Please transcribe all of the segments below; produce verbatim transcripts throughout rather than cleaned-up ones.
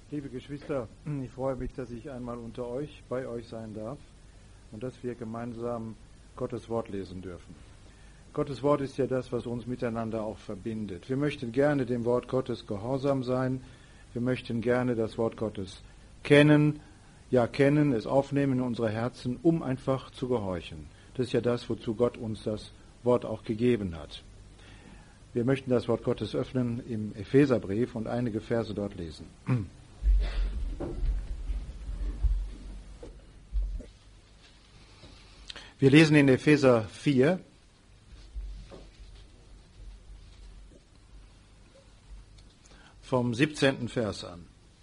Liebe Geschwister, ich freue mich, dass ich einmal unter euch, bei euch sein darf und dass wir gemeinsam Gottes Wort lesen dürfen. Gottes Wort ist ja das, was uns miteinander auch verbindet. Wir möchten gerne dem Wort Gottes gehorsam sein. Wir möchten gerne das Wort Gottes kennen, ja kennen, es aufnehmen in unsere Herzen, um einfach zu gehorchen. Das ist ja das, wozu Gott uns das Wort auch gegeben hat. Wir möchten das Wort Gottes öffnen im Epheserbrief und einige Verse dort lesen. Wir lesen in Epheser vier, vom siebzehnten Vers an.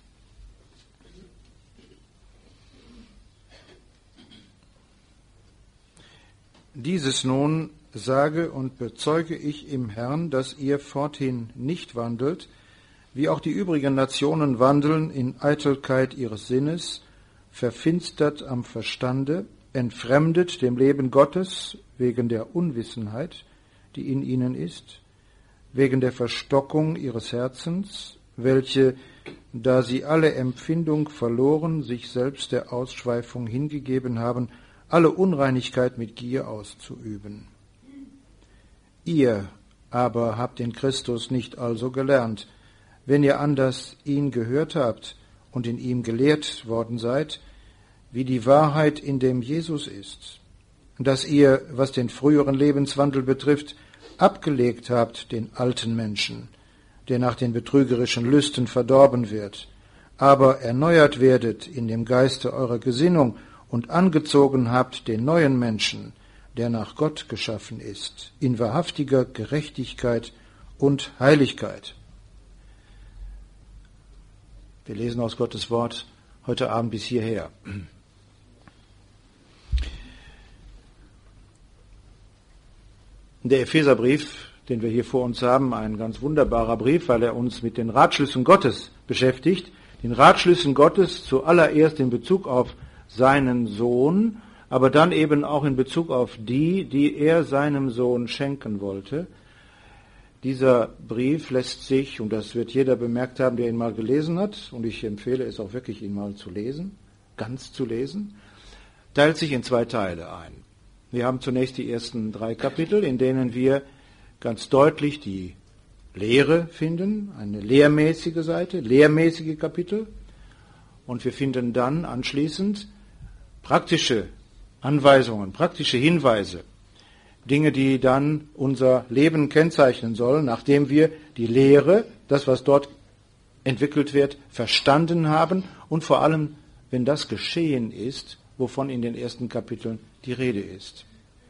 Dieses nun sage und bezeuge ich im Herrn, dass ihr forthin nicht wandelt, wie auch die übrigen Nationen wandeln, in Eitelkeit ihres Sinnes, verfinstert am Verstande, entfremdet dem Leben Gottes wegen der Unwissenheit, die in ihnen ist, wegen der Verstockung ihres Herzens, welche, da sie alle Empfindung verloren, sich selbst der Ausschweifung hingegeben haben, alle Unreinigkeit mit Gier auszuüben. Ihr aber habt in Christus nicht also gelernt, wenn ihr anders ihn gehört habt und in ihm gelehrt worden seid, wie die Wahrheit in dem Jesus ist, dass ihr, was den früheren Lebenswandel betrifft, abgelegt habt den alten Menschen, der nach den betrügerischen Lüsten verdorben wird, aber erneuert werdet in dem Geiste eurer Gesinnung und angezogen habt den neuen Menschen, der nach Gott geschaffen ist, in wahrhaftiger Gerechtigkeit und Heiligkeit. Wir lesen aus Gottes Wort heute Abend bis hierher. Der Epheserbrief, den wir hier vor uns haben, ein ganz wunderbarer Brief, weil er uns mit den Ratschlüssen Gottes beschäftigt. Den Ratschlüssen Gottes zuallererst in Bezug auf seinen Sohn, aber dann eben auch in Bezug auf die, die er seinem Sohn schenken wollte. Dieser Brief lässt sich, und das wird jeder bemerkt haben, der ihn mal gelesen hat, und ich empfehle es auch wirklich, ihn mal zu lesen, ganz zu lesen, teilt sich in zwei Teile ein. Wir haben zunächst die ersten drei Kapitel, in denen wir ganz deutlich die Lehre finden, eine lehrmäßige Seite, lehrmäßige Kapitel, und wir finden dann anschließend praktische Anweisungen, praktische Hinweise, Dinge, die dann unser Leben kennzeichnen sollen, nachdem wir die Lehre, das, was dort entwickelt wird, verstanden haben und vor allem, wenn das geschehen ist, wovon in den ersten Kapiteln die Rede ist.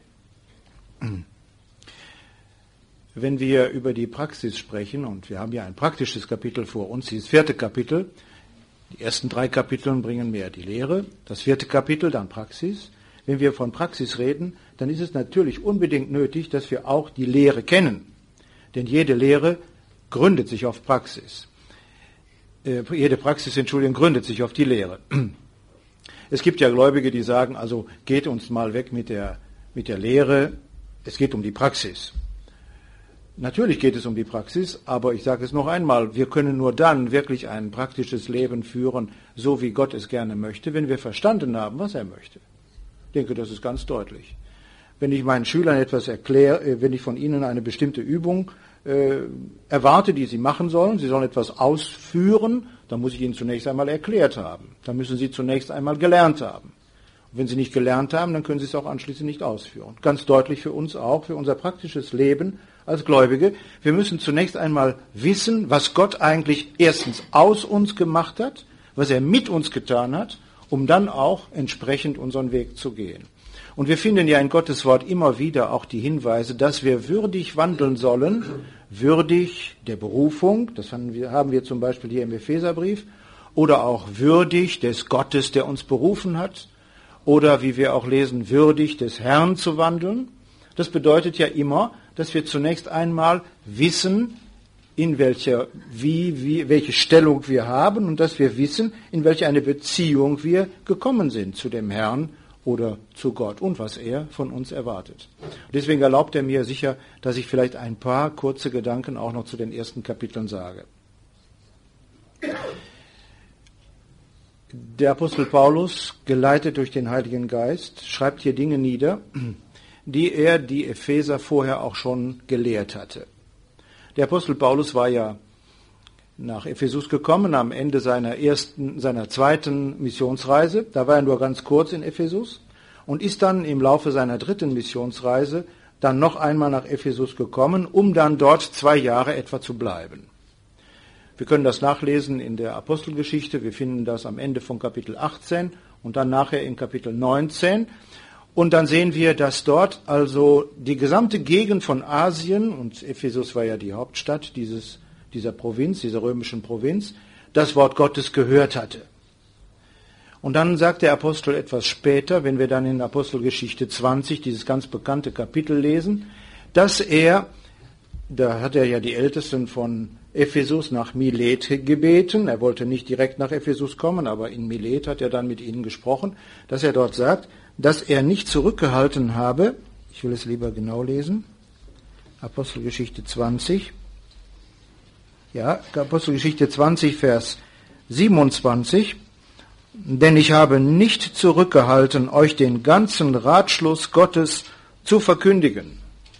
Wenn wir über die Praxis sprechen, und wir haben ja ein praktisches Kapitel vor uns, dieses vierte Kapitel, die ersten drei Kapitel bringen mehr die Lehre, das vierte Kapitel dann Praxis. Wenn wir von Praxis reden, dann ist es natürlich unbedingt nötig, dass wir auch die Lehre kennen. Denn jede Lehre gründet sich auf Praxis. Äh, jede Praxis, Entschuldigung, gründet sich auf die Lehre. Es gibt ja Gläubige, die sagen, also geht uns mal weg mit der, mit der Lehre, es geht um die Praxis. Natürlich geht es um die Praxis, aber ich sage es noch einmal, wir können nur dann wirklich ein praktisches Leben führen, so wie Gott es gerne möchte, wenn wir verstanden haben, was er möchte. Ich denke, das ist ganz deutlich. Wenn ich meinen Schülern etwas erkläre, wenn ich von ihnen eine bestimmte Übung äh, erwarte, die sie machen sollen, sie sollen etwas ausführen, dann muss ich ihnen zunächst einmal erklärt haben. Dann müssen sie zunächst einmal gelernt haben. Und wenn sie nicht gelernt haben, dann können sie es auch anschließend nicht ausführen. Ganz deutlich für uns auch, für unser praktisches Leben als Gläubige. Wir müssen zunächst einmal wissen, was Gott eigentlich erstens aus uns gemacht hat, was er mit uns getan hat, um dann auch entsprechend unseren Weg zu gehen. Und wir finden ja in Gottes Wort immer wieder auch die Hinweise, dass wir würdig wandeln sollen, würdig der Berufung, das haben wir, haben wir zum Beispiel hier im Epheserbrief, oder auch würdig des Gottes, der uns berufen hat, oder wie wir auch lesen, würdig des Herrn zu wandeln. Das bedeutet ja immer, dass wir zunächst einmal wissen, in welcher, wie, wie, welche Stellung wir haben und dass wir wissen, in welche eine Beziehung wir gekommen sind zu dem Herrn oder zu Gott und was er von uns erwartet. Deswegen erlaubt er mir sicher, dass ich vielleicht ein paar kurze Gedanken auch noch zu den ersten Kapiteln sage. Der Apostel Paulus, geleitet durch den Heiligen Geist, schreibt hier Dinge nieder, die er die Epheser vorher auch schon gelehrt hatte. Der Apostel Paulus war ja nach Ephesus gekommen am Ende seiner ersten, seiner zweiten Missionsreise. Da war er nur ganz kurz in Ephesus und ist dann im Laufe seiner dritten Missionsreise dann noch einmal nach Ephesus gekommen, um dann dort zwei Jahre etwa zu bleiben. Wir können das nachlesen in der Apostelgeschichte. Wir finden das am Ende von Kapitel achtzehn und dann nachher in Kapitel neunzehn. Und dann sehen wir, dass dort also die gesamte Gegend von Asien, und Ephesus war ja die Hauptstadt dieses, dieser Provinz, dieser römischen Provinz, das Wort Gottes gehört hatte. Und dann sagt der Apostel etwas später, wenn wir dann in Apostelgeschichte zwanzig, dieses ganz bekannte Kapitel lesen, dass er, da hat er ja die Ältesten von Ephesus nach Milet gebeten. Er wollte nicht direkt nach Ephesus kommen, aber in Milet hat er dann mit ihnen gesprochen, dass er dort sagt, dass er nicht zurückgehalten habe, ich will es lieber genau lesen, Apostelgeschichte zwanzig, ja, Apostelgeschichte zwanzig, Vers siebenundzwanzig, denn ich habe nicht zurückgehalten, euch den ganzen Ratschluss Gottes zu verkündigen.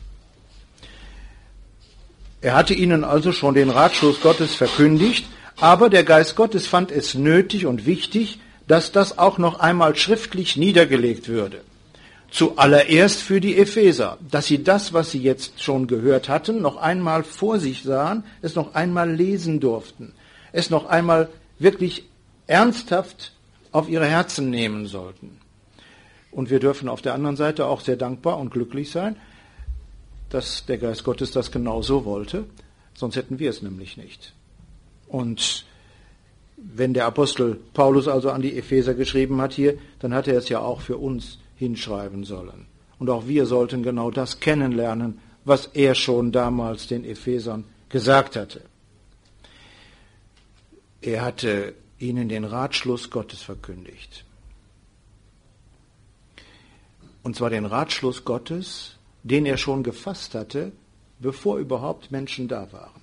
Er hatte ihnen also schon den Ratschluss Gottes verkündigt, aber der Geist Gottes fand es nötig und wichtig, dass das auch noch einmal schriftlich niedergelegt würde. Zuallererst für die Epheser, dass sie das, was sie jetzt schon gehört hatten, noch einmal vor sich sahen, es noch einmal lesen durften, es noch einmal wirklich ernsthaft auf ihre Herzen nehmen sollten. Und wir dürfen auf der anderen Seite auch sehr dankbar und glücklich sein, dass der Geist Gottes das genau so wollte, sonst hätten wir es nämlich nicht. Und wenn der Apostel Paulus also an die Epheser geschrieben hat hier, dann hat er es ja auch für uns hinschreiben sollen. Und auch wir sollten genau das kennenlernen, was er schon damals den Ephesern gesagt hatte. Er hatte ihnen den Ratschluss Gottes verkündigt. Und zwar den Ratschluss Gottes, den er schon gefasst hatte, bevor überhaupt Menschen da waren.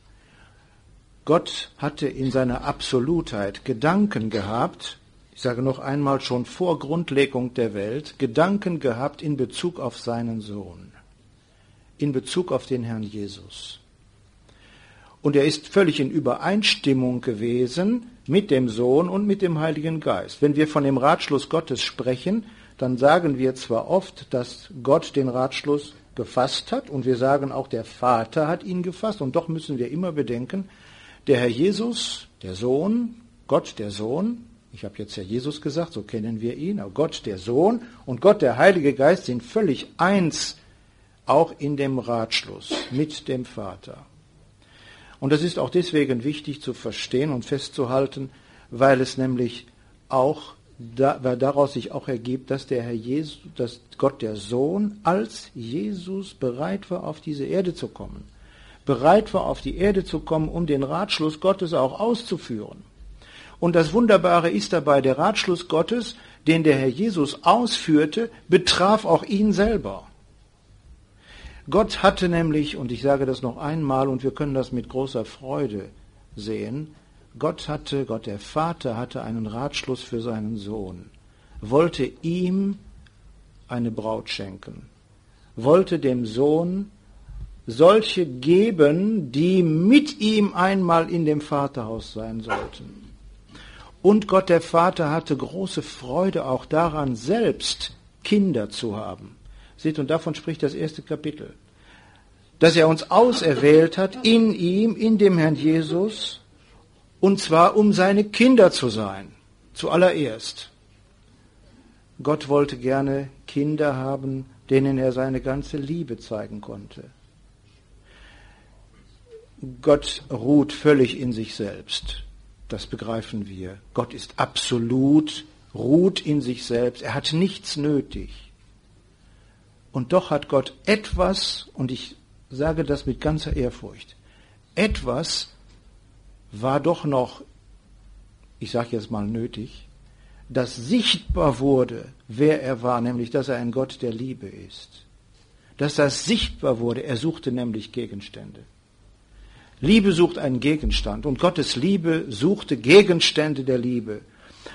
Gott hatte in seiner Absolutheit Gedanken gehabt, ich sage noch einmal schon vor Grundlegung der Welt, Gedanken gehabt in Bezug auf seinen Sohn, in Bezug auf den Herrn Jesus. Und er ist völlig in Übereinstimmung gewesen mit dem Sohn und mit dem Heiligen Geist. Wenn wir von dem Ratschluss Gottes sprechen, dann sagen wir zwar oft, dass Gott den Ratschluss gefasst hat, und wir sagen auch, der Vater hat ihn gefasst, und doch müssen wir immer bedenken, der Herr Jesus, der Sohn, Gott der Sohn, ich habe jetzt Herr Jesus gesagt, so kennen wir ihn, aber Gott der Sohn und Gott der Heilige Geist sind völlig eins, auch in dem Ratschluss mit dem Vater. Und das ist auch deswegen wichtig zu verstehen und festzuhalten, weil es nämlich auch, weil daraus sich auch ergibt, dass der Herr Jesus, dass Gott der Sohn als Jesus bereit war, auf diese Erde zu kommen. Bereit war, auf die Erde zu kommen, um den Ratschluss Gottes auch auszuführen. Und das Wunderbare ist dabei, der Ratschluss Gottes, den der Herr Jesus ausführte, betraf auch ihn selber. Gott hatte nämlich, und ich sage das noch einmal, und wir können das mit großer Freude sehen, Gott hatte, Gott der Vater hatte einen Ratschluss für seinen Sohn, wollte ihm eine Braut schenken, wollte dem Sohn solche geben, die mit ihm einmal in dem Vaterhaus sein sollten. Und Gott der Vater hatte große Freude auch daran, selbst Kinder zu haben. Seht, und davon spricht das erste Kapitel. Dass er uns auserwählt hat, in ihm, in dem Herrn Jesus, und zwar um seine Kinder zu sein, zuallererst. Gott wollte gerne Kinder haben, denen er seine ganze Liebe zeigen konnte. Gott ruht völlig in sich selbst. Das begreifen wir. Gott ist absolut, ruht in sich selbst. Er hat nichts nötig. Und doch hat Gott etwas, und ich sage das mit ganzer Ehrfurcht, etwas war doch noch, ich sage jetzt mal nötig, das sichtbar wurde, wer er war, nämlich dass er ein Gott der Liebe ist. Dass das sichtbar wurde, er suchte nämlich Gegenstände. Liebe sucht einen Gegenstand und Gottes Liebe suchte Gegenstände der Liebe.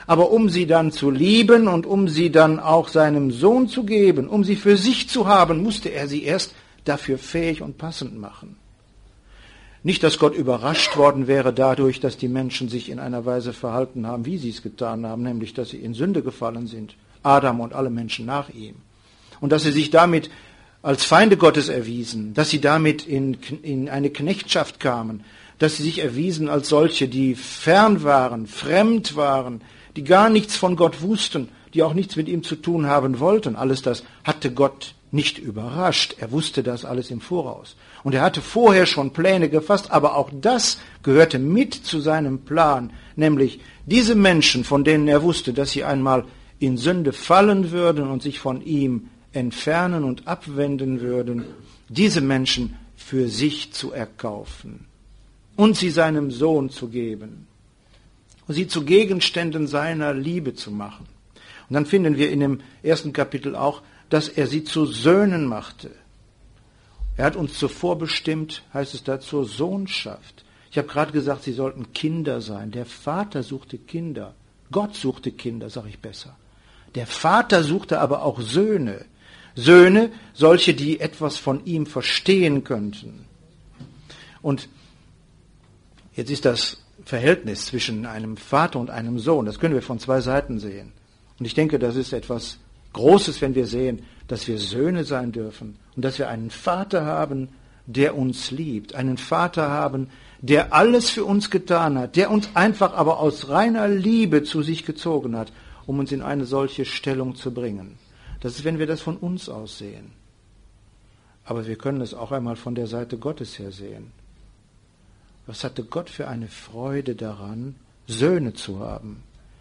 aber um sie dann zu lieben und um sie dann auch seinem Sohn zu geben, um sie für sich zu haben, musste er sie erst dafür fähig und passend machen. Nicht, dass Gott überrascht worden wäre dadurch, dass die Menschen sich in einer Weise verhalten haben, wie sie es getan haben, nämlich, dass sie in Sünde gefallen sind, Adam und alle Menschen nach ihm. Und dass sie sich damit als Feinde Gottes erwiesen, dass sie damit in, in eine Knechtschaft kamen, dass sie sich erwiesen als solche, die fern waren, fremd waren, die gar nichts von Gott wussten, die auch nichts mit ihm zu tun haben wollten. Alles das hatte Gott nicht überrascht. Er wusste das alles im Voraus. Und er hatte vorher schon Pläne gefasst, aber auch das gehörte mit zu seinem Plan, nämlich diese Menschen, von denen er wusste, dass sie einmal in Sünde fallen würden und sich von ihm entfernen und abwenden würden, diese Menschen für sich zu erkaufen und sie seinem Sohn zu geben und sie zu Gegenständen seiner Liebe zu machen. Und dann finden wir in dem ersten Kapitel auch, dass er sie zu Söhnen machte. Er hat uns zuvor bestimmt, heißt es da, zur Sohnschaft. Ich habe gerade gesagt, sie sollten Kinder sein. Der Vater suchte Kinder. Gott suchte Kinder, sage ich besser. Der Vater suchte aber auch Söhne. Söhne, solche, die etwas von ihm verstehen könnten. Und jetzt ist das Verhältnis zwischen einem Vater und einem Sohn, das können wir von zwei Seiten sehen. Und ich denke, das ist etwas Großes, wenn wir sehen, dass wir Söhne sein dürfen und dass wir einen Vater haben, der uns liebt, einen Vater haben, der alles für uns getan hat, der uns einfach aber aus reiner Liebe zu sich gezogen hat, um uns in eine solche Stellung zu bringen. Das ist, wenn wir das von uns aus sehen. Aber wir können es auch einmal von der Seite Gottes her sehen. Was hatte Gott für eine Freude daran, Söhne zu haben?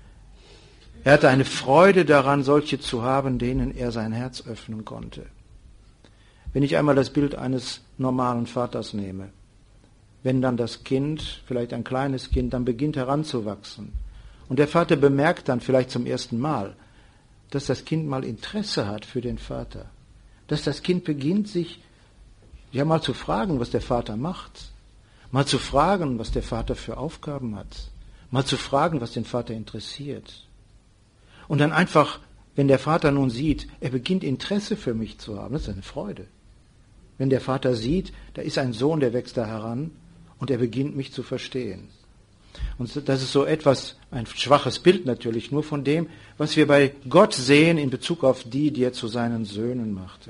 Er hatte eine Freude daran, solche zu haben, denen er sein Herz öffnen konnte. Wenn ich einmal das Bild eines normalen Vaters nehme, wenn dann das Kind, vielleicht ein kleines Kind, dann beginnt heranzuwachsen und der Vater bemerkt dann vielleicht zum ersten Mal, dass das Kind mal Interesse hat für den Vater, dass das Kind beginnt, sich ja mal zu fragen, was der Vater macht, mal zu fragen, was der Vater für Aufgaben hat, mal zu fragen, was den Vater interessiert. Und dann einfach, wenn der Vater nun sieht, er beginnt Interesse für mich zu haben, das ist eine Freude. Wenn der Vater sieht, da ist ein Sohn, der wächst da heran und er beginnt mich zu verstehen. Und das ist so etwas, ein schwaches Bild natürlich, nur von dem, was wir bei Gott sehen in Bezug auf die, die er zu seinen Söhnen machte.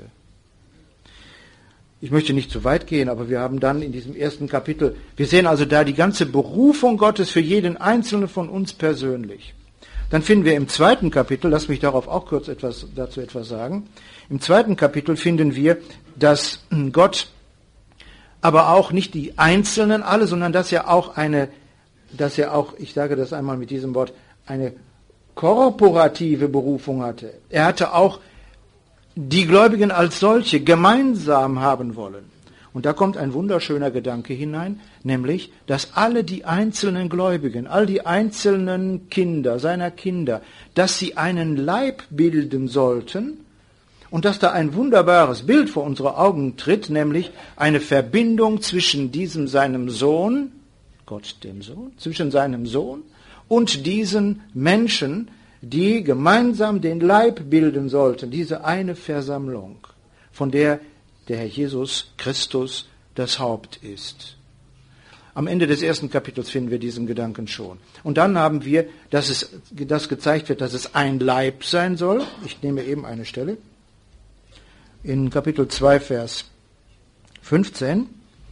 Ich möchte nicht zu weit gehen, aber wir haben dann in diesem ersten Kapitel, wir sehen also da die ganze Berufung Gottes für jeden Einzelnen von uns persönlich. Dann finden wir im zweiten Kapitel, lass mich darauf auch kurz etwas, dazu etwas sagen, im zweiten Kapitel finden wir, dass Gott aber auch nicht die Einzelnen alle, sondern dass er auch eine, dass er auch, ich sage das einmal mit diesem Wort, eine korporative Berufung hatte. Er hatte auch die Gläubigen als solche gemeinsam haben wollen. Und da kommt ein wunderschöner Gedanke hinein, nämlich, dass alle die einzelnen Gläubigen, all die einzelnen Kinder, seiner Kinder, dass sie einen Leib bilden sollten und dass da ein wunderbares Bild vor unsere Augen tritt, nämlich eine Verbindung zwischen diesem seinem Sohn, Gott dem Sohn, zwischen seinem Sohn und diesen Menschen, die gemeinsam den Leib bilden sollten, diese eine Versammlung, von der der Herr Jesus Christus das Haupt ist. Am Ende des ersten Kapitels finden wir diesen Gedanken schon. Und dann haben wir, dass es, dass gezeigt wird, dass es ein Leib sein soll. Ich nehme eben eine Stelle. In Kapitel zwei, Vers fünfzehn,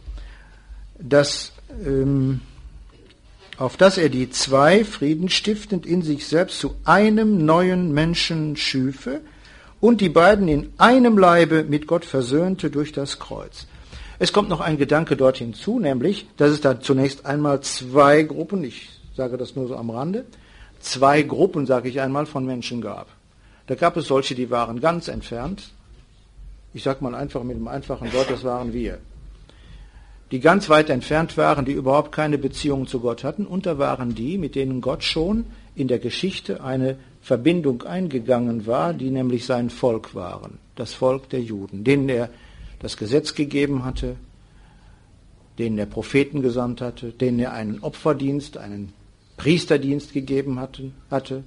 dass, ähm, auf dass er die zwei friedenstiftend in sich selbst zu einem neuen Menschen schüfe, und die beiden in einem Leibe mit Gott versöhnte durch das Kreuz. Es kommt noch ein Gedanke dort hinzu, nämlich, dass es da zunächst einmal zwei Gruppen, ich sage das nur so am Rande, zwei Gruppen, sage ich einmal, von Menschen gab. Da gab es solche, die waren ganz entfernt. Ich sage mal einfach mit einem einfachen Wort, das waren wir. Die ganz weit entfernt waren, die überhaupt keine Beziehung zu Gott hatten. Und da waren die, mit denen Gott schon in der Geschichte eine Verbindung eingegangen war, die nämlich sein Volk waren, das Volk der Juden, denen er das Gesetz gegeben hatte, denen er Propheten gesandt hatte, denen er einen Opferdienst, einen Priesterdienst gegeben hatte, hatte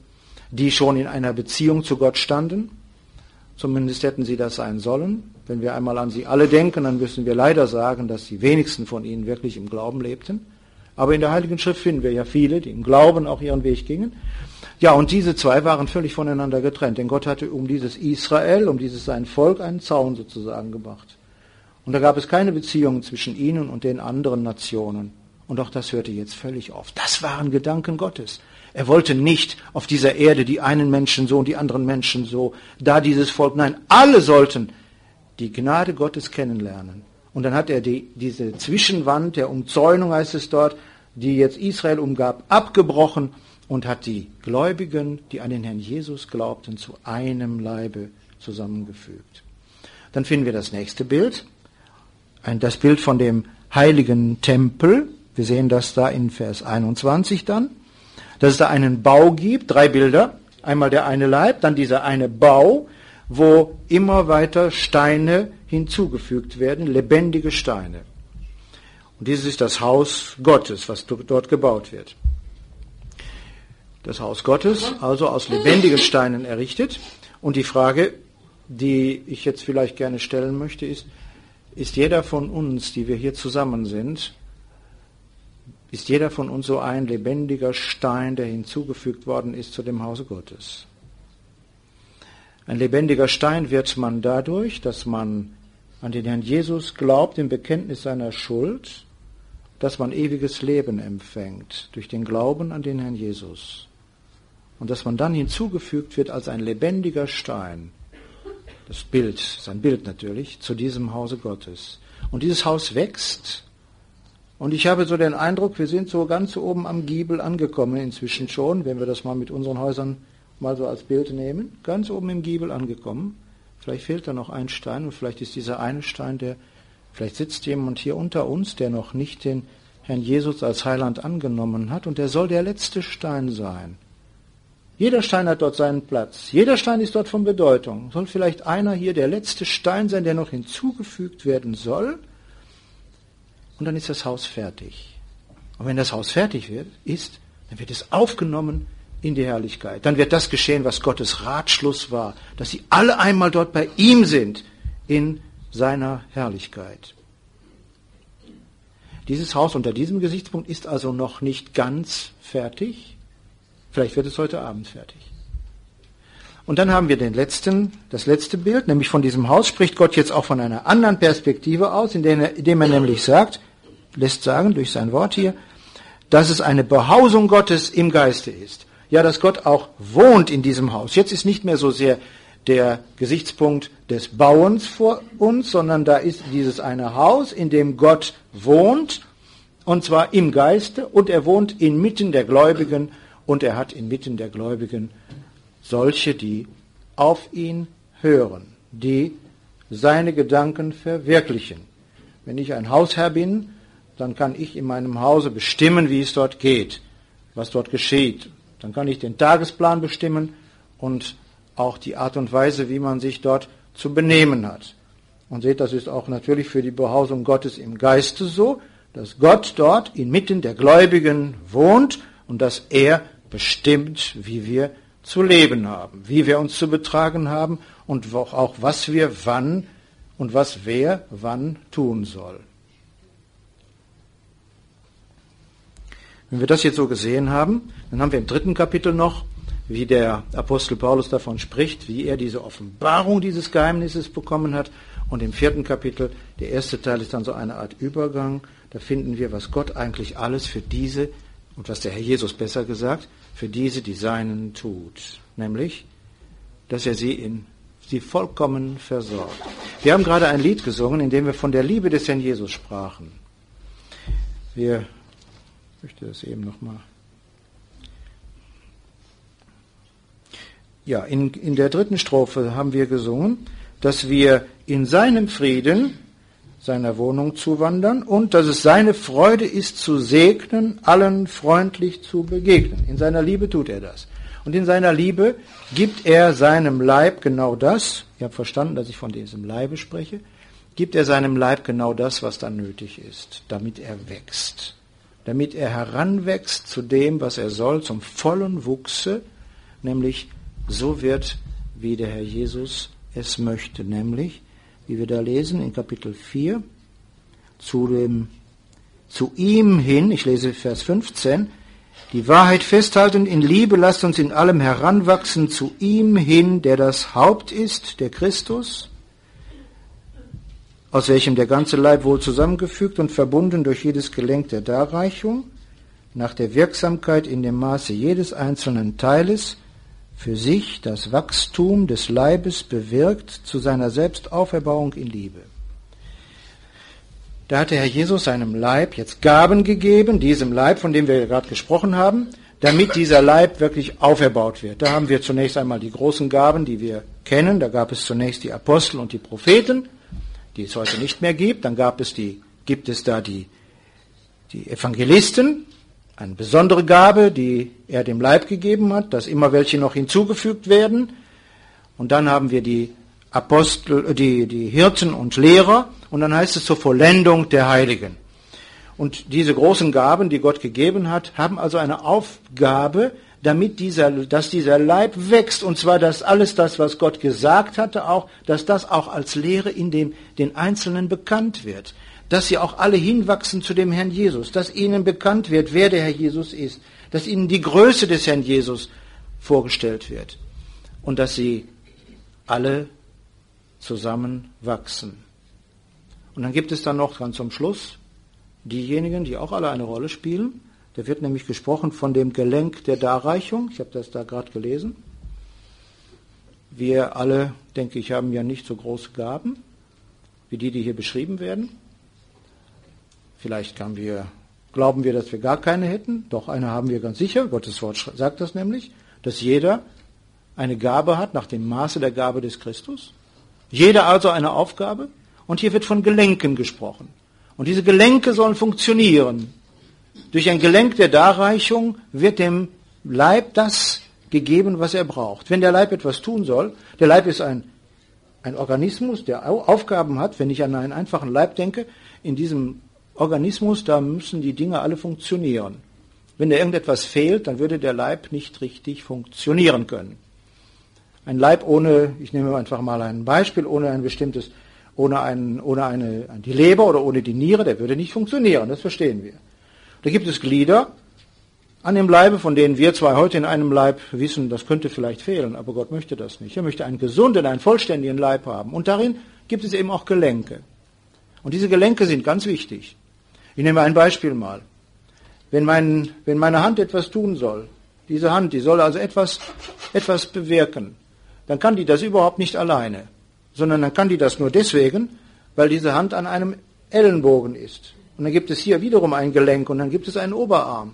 die schon in einer Beziehung zu Gott standen. Zumindest hätten sie das sein sollen. Wenn wir einmal an sie alle denken, dann müssen wir leider sagen, dass die wenigsten von ihnen wirklich im Glauben lebten. Aber in der Heiligen Schrift finden wir ja viele, die im Glauben auch ihren Weg gingen. Ja, und diese zwei waren völlig voneinander getrennt, denn Gott hatte um dieses Israel, um dieses sein Volk, einen Zaun sozusagen gemacht. Und da gab es keine Beziehungen zwischen ihnen und den anderen Nationen. Und auch das hörte jetzt völlig auf. Das waren Gedanken Gottes. Er wollte nicht auf dieser Erde die einen Menschen so und die anderen Menschen so, da dieses Volk, nein, alle sollten die Gnade Gottes kennenlernen. Und dann hat er die, diese Zwischenwand der Umzäunung, heißt es dort, die jetzt Israel umgab, abgebrochen und hat die Gläubigen, die an den Herrn Jesus glaubten, zu einem Leibe zusammengefügt. Dann finden wir das nächste Bild, ein, das Bild von dem heiligen Tempel. Wir sehen das da in Vers einundzwanzig dann, dass es da einen Bau gibt, drei Bilder, einmal der eine Leib, dann dieser eine Bau, wo immer weiter Steine hinzugefügt werden, lebendige Steine. Und dieses ist das Haus Gottes, was dort gebaut wird. Das Haus Gottes, also aus lebendigen Steinen errichtet. Und die Frage, die ich jetzt vielleicht gerne stellen möchte, ist, ist jeder von uns, die wir hier zusammen sind, ist jeder von uns so ein lebendiger Stein, der hinzugefügt worden ist zu dem Hause Gottes? Ein lebendiger Stein wird man dadurch, dass man an den Herrn Jesus glaubt, im Bekenntnis seiner Schuld, dass man ewiges Leben empfängt durch den Glauben an den Herrn Jesus. Und dass man dann hinzugefügt wird als ein lebendiger Stein, das Bild, sein Bild natürlich, zu diesem Hause Gottes. Und dieses Haus wächst. Und ich habe so den Eindruck, wir sind so ganz oben am Giebel angekommen inzwischen schon, wenn wir das mal mit unseren Häusern mal so als Bild nehmen, ganz oben im Giebel angekommen. Vielleicht fehlt da noch ein Stein und vielleicht ist dieser eine Stein, der, vielleicht sitzt jemand hier unter uns, der noch nicht den Herrn Jesus als Heiland angenommen hat und der soll der letzte Stein sein. Jeder Stein hat dort seinen Platz. Jeder Stein ist dort von Bedeutung. Soll vielleicht einer hier der letzte Stein sein, der noch hinzugefügt werden soll? Und dann ist das Haus fertig. Und wenn das Haus fertig wird, ist, dann wird es aufgenommen in die Herrlichkeit. Dann wird das geschehen, was Gottes Ratschluss war, dass sie alle einmal dort bei ihm sind, in seiner Herrlichkeit. Dieses Haus unter diesem Gesichtspunkt ist also noch nicht ganz fertig. Vielleicht wird es heute Abend fertig. Und dann haben wir den letzten, das letzte Bild, nämlich von diesem Haus spricht Gott jetzt auch von einer anderen Perspektive aus, indem er, indem er nämlich sagt, lässt sagen durch sein Wort hier, dass es eine Behausung Gottes im Geiste ist. Ja, dass Gott auch wohnt in diesem Haus. Jetzt ist nicht mehr so sehr der Gesichtspunkt des Bauens vor uns, sondern da ist dieses eine Haus, in dem Gott wohnt, und zwar im Geiste, und er wohnt inmitten der Gläubigen, und er hat inmitten der Gläubigen solche, die auf ihn hören, die seine Gedanken verwirklichen. Wenn ich ein Hausherr bin, dann kann ich in meinem Hause bestimmen, wie es dort geht, was dort geschieht. Dann kann ich den Tagesplan bestimmen und auch die Art und Weise, wie man sich dort zu benehmen hat. Und seht, das ist auch natürlich für die Behausung Gottes im Geiste so, dass Gott dort inmitten der Gläubigen wohnt und dass er bestimmt, wie wir zu leben haben, wie wir uns zu betragen haben und auch was wir wann und was wer wann tun soll. Wenn wir das jetzt so gesehen haben, dann haben wir im dritten Kapitel noch, wie der Apostel Paulus davon spricht, wie er diese Offenbarung dieses Geheimnisses bekommen hat. Und im vierten Kapitel, der erste Teil ist dann so eine Art Übergang, da finden wir, was Gott eigentlich alles für diese, und was der Herr Jesus besser gesagt, für diese, die Seinen tut. Nämlich, dass er sie in sie vollkommen versorgt. Wir haben gerade ein Lied gesungen, in dem wir von der Liebe des Herrn Jesus sprachen. Wir Ich möchte das eben nochmal. Ja, in, in der dritten Strophe haben wir gesungen, dass wir in seinem Frieden seiner Wohnung zuwandern und dass es seine Freude ist, zu segnen, allen freundlich zu begegnen. In seiner Liebe tut er das. Und in seiner Liebe gibt er seinem Leib genau das, ihr habt verstanden, dass ich von diesem Leibe spreche, gibt er seinem Leib genau das, was dann nötig ist, damit er wächst. Damit er heranwächst zu dem, was er soll, zum vollen Wuchse nämlich so wird, wie der Herr Jesus es möchte, nämlich, wie wir da lesen in Kapitel vier, zu dem, zu ihm hin, ich lese Vers fünfzehn, die Wahrheit festhalten in Liebe, lasst uns in allem heranwachsen zu ihm hin, der das Haupt ist, der Christus, aus welchem der ganze Leib wohl zusammengefügt und verbunden durch jedes Gelenk der Darreichung, nach der Wirksamkeit in dem Maße jedes einzelnen Teiles, für sich das Wachstum des Leibes bewirkt zu seiner Selbstauferbauung in Liebe. Da hat der Herr Jesus seinem Leib jetzt Gaben gegeben, diesem Leib, von dem wir gerade gesprochen haben, damit dieser Leib wirklich auferbaut wird. Da haben wir zunächst einmal die großen Gaben, die wir kennen. Da gab es zunächst die Apostel und die Propheten, die es heute nicht mehr gibt. Dann gab es die, gibt es da die, die Evangelisten, eine besondere Gabe, die er dem Leib gegeben hat, dass immer welche noch hinzugefügt werden. Und dann haben wir die Apostel, die, die Hirten und Lehrer. Und dann heißt es zur Vollendung der Heiligen. Und diese großen Gaben, die Gott gegeben hat, haben also eine Aufgabe, damit dieser, dass dieser Leib wächst. Und zwar, dass alles das, was Gott gesagt hatte, auch, dass das auch als Lehre in dem, den Einzelnen bekannt wird. Dass sie auch alle hinwachsen zu dem Herrn Jesus, dass ihnen bekannt wird, wer der Herr Jesus ist, dass ihnen die Größe des Herrn Jesus vorgestellt wird und dass sie alle zusammen wachsen. Und dann gibt es dann noch ganz zum Schluss diejenigen, die auch alle eine Rolle spielen. Da wird nämlich gesprochen von dem Gelenk der Darreichung. Ich habe das da gerade gelesen. Wir alle, denke ich, haben ja nicht so große Gaben, wie die, die hier beschrieben werden. Vielleicht haben wir, glauben wir, dass wir gar keine hätten. Doch eine haben wir ganz sicher. Gottes Wort sagt das nämlich, dass jeder eine Gabe hat nach dem Maße der Gabe des Christus. Jeder also eine Aufgabe. Und hier wird von Gelenken gesprochen. Und diese Gelenke sollen funktionieren. Durch ein Gelenk der Darreichung wird dem Leib das gegeben, was er braucht. Wenn der Leib etwas tun soll, der Leib ist ein, ein Organismus, der Aufgaben hat. Wenn ich an einen einfachen Leib denke, in diesem Organismus, da müssen die Dinge alle funktionieren. Wenn da irgendetwas fehlt, dann würde der Leib nicht richtig funktionieren können. Ein Leib ohne, ich nehme einfach mal ein Beispiel, ohne ein bestimmtes, ohne, ein, ohne eine, die Leber oder ohne die Niere, der würde nicht funktionieren, das verstehen wir. Da gibt es Glieder an dem Leibe, von denen wir zwar heute in einem Leib wissen, das könnte vielleicht fehlen, aber Gott möchte das nicht. Er möchte einen gesunden, einen vollständigen Leib haben. Und darin gibt es eben auch Gelenke. Und diese Gelenke sind ganz wichtig. Ich nehme ein Beispiel mal. Wenn, mein, wenn meine Hand etwas tun soll, diese Hand, die soll also etwas, etwas bewirken, dann kann die das überhaupt nicht alleine, sondern dann kann die das nur deswegen, weil diese Hand an einem Ellenbogen ist. Und dann gibt es hier wiederum ein Gelenk und dann gibt es einen Oberarm.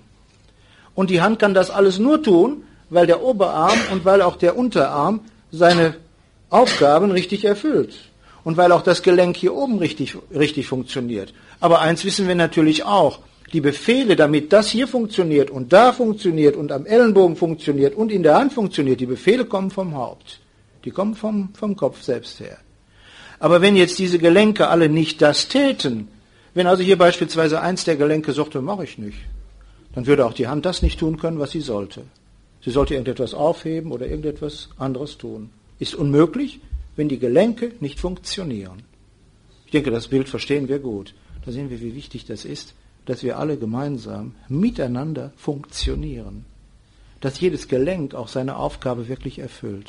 Und die Hand kann das alles nur tun, weil der Oberarm und weil auch der Unterarm seine Aufgaben richtig erfüllt. Und weil auch das Gelenk hier oben richtig, richtig funktioniert. Aber eins wissen wir natürlich auch, die Befehle, damit das hier funktioniert und da funktioniert und am Ellenbogen funktioniert und in der Hand funktioniert, die Befehle kommen vom Haupt. Die kommen vom, vom Kopf selbst her. Aber wenn jetzt diese Gelenke alle nicht das täten, wenn also hier beispielsweise eins der Gelenke sagte, mache ich nicht, dann würde auch die Hand das nicht tun können, was sie sollte. Sie sollte irgendetwas aufheben oder irgendetwas anderes tun. Ist unmöglich, wenn die Gelenke nicht funktionieren. Ich denke, das Bild verstehen wir gut. Da sehen wir, wie wichtig das ist, dass wir alle gemeinsam miteinander funktionieren. Dass jedes Gelenk auch seine Aufgabe wirklich erfüllt.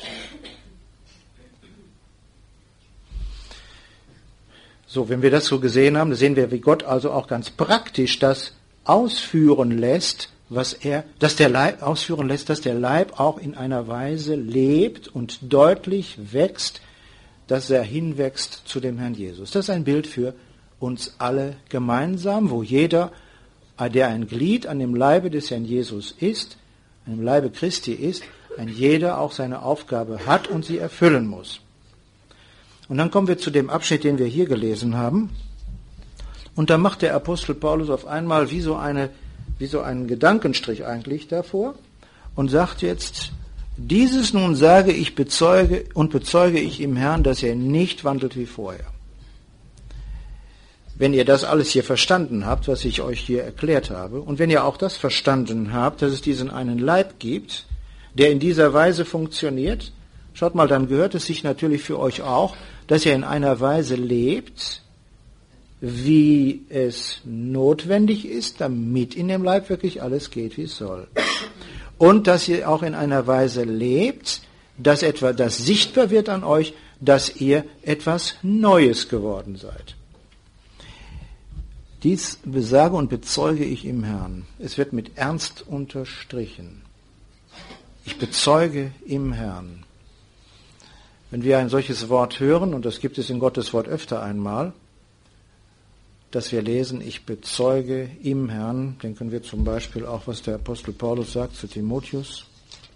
So, wenn wir das so gesehen haben, dann sehen wir, wie Gott also auch ganz praktisch das ausführen lässt, was er, dass der Leib ausführen lässt, dass der Leib auch in einer Weise lebt und deutlich wächst, dass er hinwächst zu dem Herrn Jesus. Das ist ein Bild für uns alle gemeinsam, wo jeder, der ein Glied an dem Leibe des Herrn Jesus ist, an dem Leibe Christi ist, ein jeder auch seine Aufgabe hat und sie erfüllen muss. Und dann kommen wir zu dem Abschnitt, den wir hier gelesen haben. Und da macht der Apostel Paulus auf einmal wie so eine, wie so einen Gedankenstrich eigentlich davor und sagt jetzt, dieses nun sage ich bezeuge und bezeuge ich im Herrn, dass er nicht wandelt wie vorher. Wenn ihr das alles hier verstanden habt, was ich euch hier erklärt habe, und wenn ihr auch das verstanden habt, dass es diesen einen Leib gibt, der in dieser Weise funktioniert? Schaut mal, dann gehört es sich natürlich für euch auch, dass ihr in einer Weise lebt, wie es notwendig ist, damit in dem Leib wirklich alles geht, wie es soll. Und dass ihr auch in einer Weise lebt, dass etwa das sichtbar wird an euch, dass ihr etwas Neues geworden seid. Dies besage und bezeuge ich im Herrn. Es wird mit Ernst unterstrichen. Ich bezeuge im Herrn. Wenn wir ein solches Wort hören, und das gibt es in Gottes Wort öfter einmal, dass wir lesen, ich bezeuge im Herrn, denken wir zum Beispiel auch, was der Apostel Paulus sagt zu Timotheus.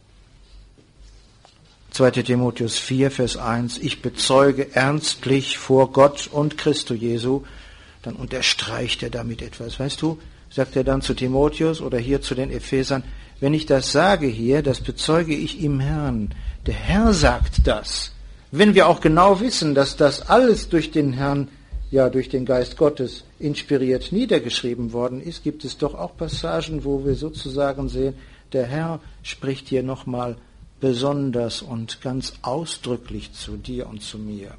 zweiter Timotheus vier, Vers eins, ich bezeuge ernstlich vor Gott und Christo Jesu, dann unterstreicht er damit etwas. Weißt du, sagt er dann zu Timotheus oder hier zu den Ephesern, wenn ich das sage hier, das bezeuge ich im Herrn. Der Herr sagt das. Wenn wir auch genau wissen, dass das alles durch den Herrn, ja durch den Geist Gottes inspiriert niedergeschrieben worden ist, gibt es doch auch Passagen, wo wir sozusagen sehen, der Herr spricht hier nochmal besonders und ganz ausdrücklich zu dir und zu mir.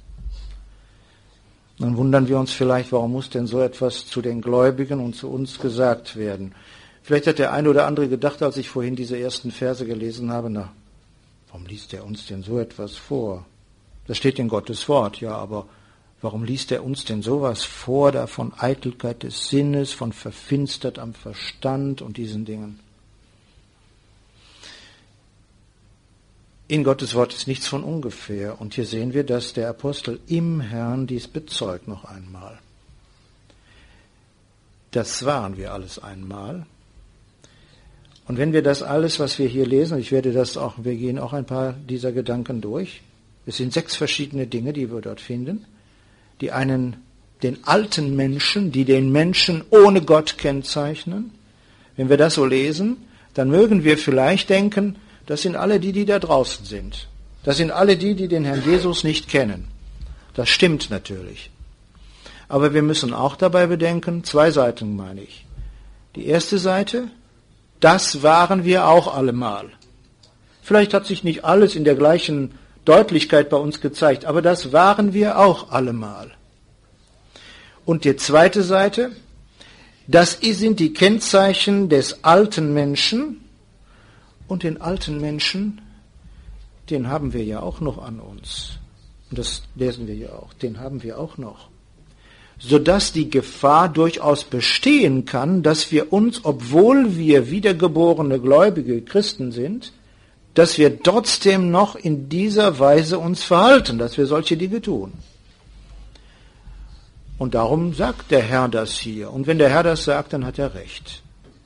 Dann wundern wir uns vielleicht, warum muss denn so etwas zu den Gläubigen und zu uns gesagt werden? Vielleicht hat der eine oder andere gedacht, als ich vorhin diese ersten Verse gelesen habe, na, warum liest er uns denn so etwas vor? Das steht in Gottes Wort, ja, aber warum liest er uns denn sowas vor, da von Eitelkeit des Sinnes, von verfinstert am Verstand und diesen Dingen? In Gottes Wort ist nichts von ungefähr. Und hier sehen wir, dass der Apostel im Herrn dies bezeugt noch einmal. Das waren wir alles einmal. Und wenn wir das alles, was wir hier lesen, ich werde das auch, wir gehen auch ein paar dieser Gedanken durch. Es sind sechs verschiedene Dinge, die wir dort finden. Die einen, den alten Menschen, die den Menschen ohne Gott kennzeichnen. Wenn wir das so lesen, dann mögen wir vielleicht denken, das sind alle die, die da draußen sind. Das sind alle die, die den Herrn Jesus nicht kennen. Das stimmt natürlich. Aber wir müssen auch dabei bedenken, zwei Seiten meine ich. Die erste Seite, das waren wir auch allemal. Vielleicht hat sich nicht alles in der gleichen Deutlichkeit bei uns gezeigt, aber das waren wir auch allemal. Und die zweite Seite, das sind die Kennzeichen des alten Menschen. Und den alten Menschen, den haben wir ja auch noch an uns. Und das lesen wir ja auch, den haben wir auch noch. Sodass die Gefahr durchaus bestehen kann, dass wir uns, obwohl wir wiedergeborene gläubige Christen sind, dass wir trotzdem noch in dieser Weise uns verhalten, dass wir solche Dinge tun. Und darum sagt der Herr das hier. Und wenn der Herr das sagt, dann hat er recht.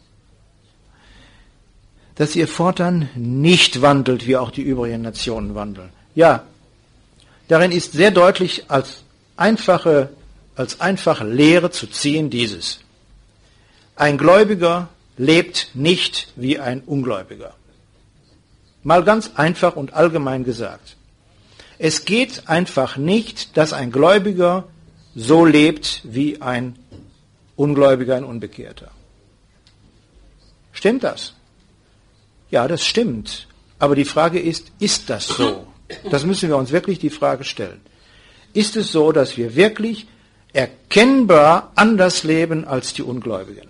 Dass ihr fortan nicht wandelt, wie auch die übrigen Nationen wandeln. Ja, darin ist sehr deutlich als einfache, als einfache Lehre zu ziehen dieses. Ein Gläubiger lebt nicht wie ein Ungläubiger. Mal ganz einfach und allgemein gesagt. Es geht einfach nicht, dass ein Gläubiger so lebt wie ein Ungläubiger, ein Unbekehrter. Stimmt das? Ja, das stimmt. Aber die Frage ist, ist das so? Das müssen wir uns wirklich die Frage stellen. Ist es so, dass wir wirklich erkennbar anders leben als die Ungläubigen?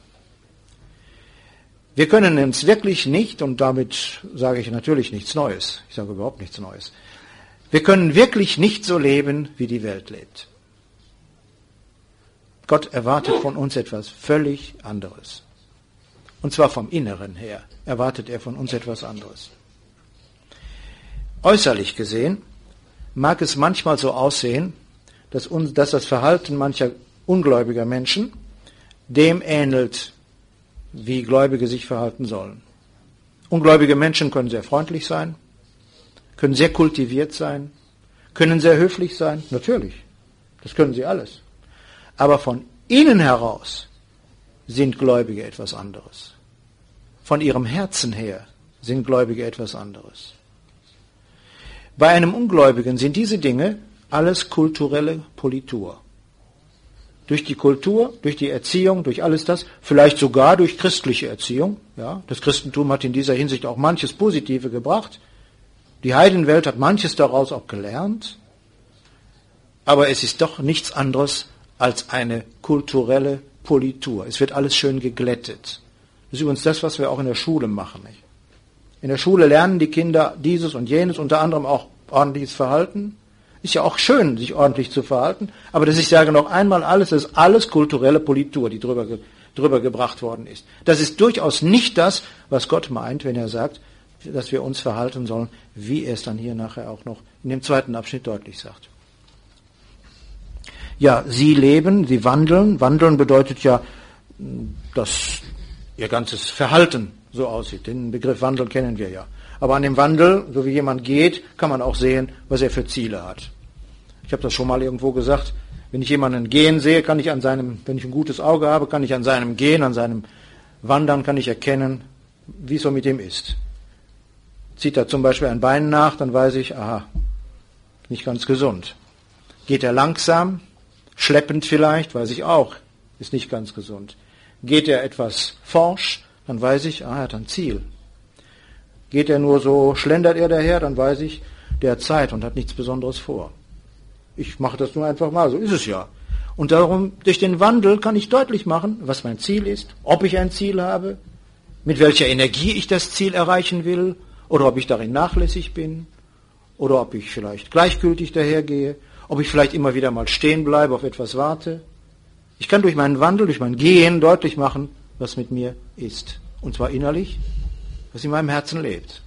Wir können uns wirklich nicht, und damit sage ich natürlich nichts Neues, ich sage überhaupt nichts Neues, wir können wirklich nicht so leben, wie die Welt lebt. Gott erwartet von uns etwas völlig anderes. Und zwar vom Inneren her erwartet er von uns etwas anderes. Äußerlich gesehen mag es manchmal so aussehen, dass, uns, dass das Verhalten mancher ungläubiger Menschen dem ähnelt, wie Gläubige sich verhalten sollen. Ungläubige Menschen können sehr freundlich sein, können sehr kultiviert sein, können sehr höflich sein, natürlich, das können sie alles. Aber von innen heraus sind Gläubige etwas anderes. Von ihrem Herzen her sind Gläubige etwas anderes. Bei einem Ungläubigen sind diese Dinge alles kulturelle Politur. Durch die Kultur, durch die Erziehung, durch alles das, vielleicht sogar durch christliche Erziehung. Ja, das Christentum hat in dieser Hinsicht auch manches Positive gebracht. Die Heidenwelt hat manches daraus auch gelernt. Aber es ist doch nichts anderes als eine kulturelle Politur. Es wird alles schön geglättet. Das ist übrigens das, was wir auch in der Schule machen. Nicht? In der Schule lernen die Kinder dieses und jenes, unter anderem auch ordentliches Verhalten. Ist ja auch schön, sich ordentlich zu verhalten, aber das, ich sage noch einmal alles, das ist alles kulturelle Politur, die drüber, drüber gebracht worden ist. Das ist durchaus nicht das, was Gott meint, wenn er sagt, dass wir uns verhalten sollen, wie er es dann hier nachher auch noch in dem zweiten Abschnitt deutlich sagt. Ja, sie leben, sie wandeln. Wandeln bedeutet ja, dass ihr ganzes Verhalten so aussieht. Den Begriff Wandeln kennen wir ja. Aber an dem Wandel, so wie jemand geht, kann man auch sehen, was er für Ziele hat. Ich habe das schon mal irgendwo gesagt. Wenn ich jemanden gehen sehe, kann ich an seinem, wenn ich ein gutes Auge habe, kann ich an seinem Gehen, an seinem Wandern, kann ich erkennen, wie es so mit dem ist. Zieht er zum Beispiel ein Bein nach, dann weiß ich, aha, nicht ganz gesund. Geht er langsam, schleppend vielleicht, weiß ich auch, ist nicht ganz gesund. Geht er etwas forsch, dann weiß ich, ah, er hat ein Ziel. Geht er nur so, schlendert er daher, dann weiß ich, der hat Zeit und hat nichts Besonderes vor. Ich mache das nur einfach mal, so ist es ja. Und darum, durch den Wandel kann ich deutlich machen, was mein Ziel ist, ob ich ein Ziel habe, mit welcher Energie ich das Ziel erreichen will, oder ob ich darin nachlässig bin, oder ob ich vielleicht gleichgültig dahergehe, ob ich vielleicht immer wieder mal stehen bleibe, auf etwas warte. Ich kann durch meinen Wandel, durch mein Gehen deutlich machen, was mit mir ist. Und zwar innerlich, was in meinem Herzen lebt.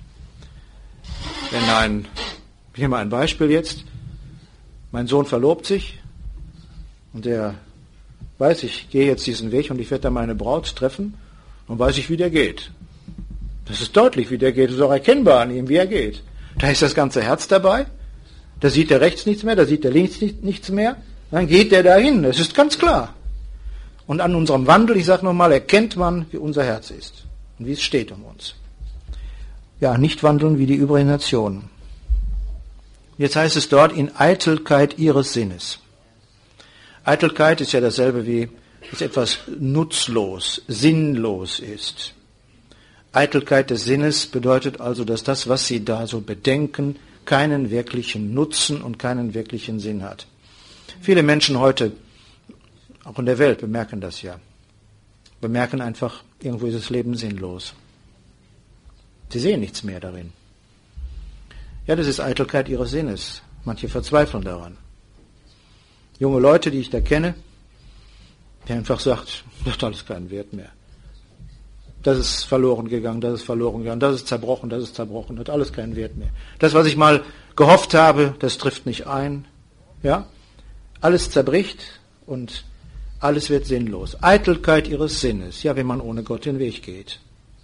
Wenn ein, hier mal ein Beispiel jetzt, mein Sohn verlobt sich und der weiß, ich gehe jetzt diesen Weg und ich werde da meine Braut treffen und weiß ich, wie der geht. Das ist deutlich, wie der geht, das ist auch erkennbar an ihm, wie er geht. Da ist das ganze Herz dabei, da sieht er rechts nichts mehr, da sieht er links nichts mehr, dann geht der dahin, das ist ganz klar. Und an unserem Wandel, ich sage nochmal, erkennt man, wie unser Herz ist. Und wie es steht um uns. Ja, nicht wandeln wie die übrigen Nationen. Jetzt heißt es dort, in Eitelkeit ihres Sinnes. Eitelkeit ist ja dasselbe wie, dass etwas nutzlos, sinnlos ist. Eitelkeit des Sinnes bedeutet also, dass das, was sie da so bedenken, keinen wirklichen Nutzen und keinen wirklichen Sinn hat. Viele Menschen heute, auch in der Welt, bemerken das ja. Bemerken einfach, irgendwo ist das Leben sinnlos. Sie sehen nichts mehr darin. Ja, das ist Eitelkeit ihres Sinnes. Manche verzweifeln daran. Junge Leute, die ich da kenne, die einfach sagt, das hat alles keinen Wert mehr. Das ist verloren gegangen, das ist verloren gegangen, das ist zerbrochen, das ist zerbrochen, hat alles keinen Wert mehr. Das, was ich mal gehofft habe, das trifft nicht ein. Ja, alles zerbricht und alles wird sinnlos. Eitelkeit ihres Sinnes, ja, wenn man ohne Gott den Weg geht.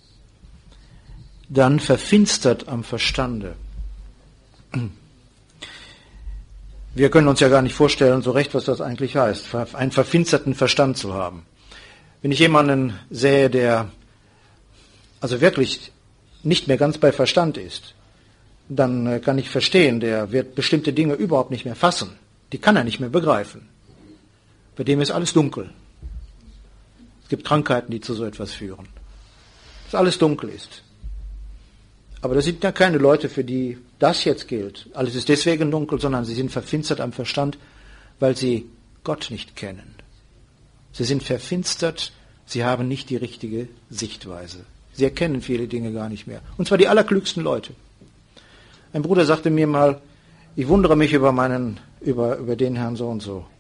Dann verfinstert am Verstande. Wir können uns ja gar nicht vorstellen, so recht, was das eigentlich heißt, einen verfinsterten Verstand zu haben. Wenn ich jemanden sähe, der also wirklich nicht mehr ganz bei Verstand ist, dann kann ich verstehen, der wird bestimmte Dinge überhaupt nicht mehr fassen. Die kann er nicht mehr begreifen. Bei dem ist alles dunkel. Es gibt Krankheiten, die zu so etwas führen. Dass alles dunkel ist. Aber das sind ja keine Leute, für die das jetzt gilt. Alles ist deswegen dunkel, sondern sie sind verfinstert am Verstand, weil sie Gott nicht kennen. Sie sind verfinstert, sie haben nicht die richtige Sichtweise. Sie erkennen viele Dinge gar nicht mehr. Und zwar die allerklügsten Leute. Ein Bruder sagte mir mal, ich wundere mich über meinen, über, über den Herrn so und so.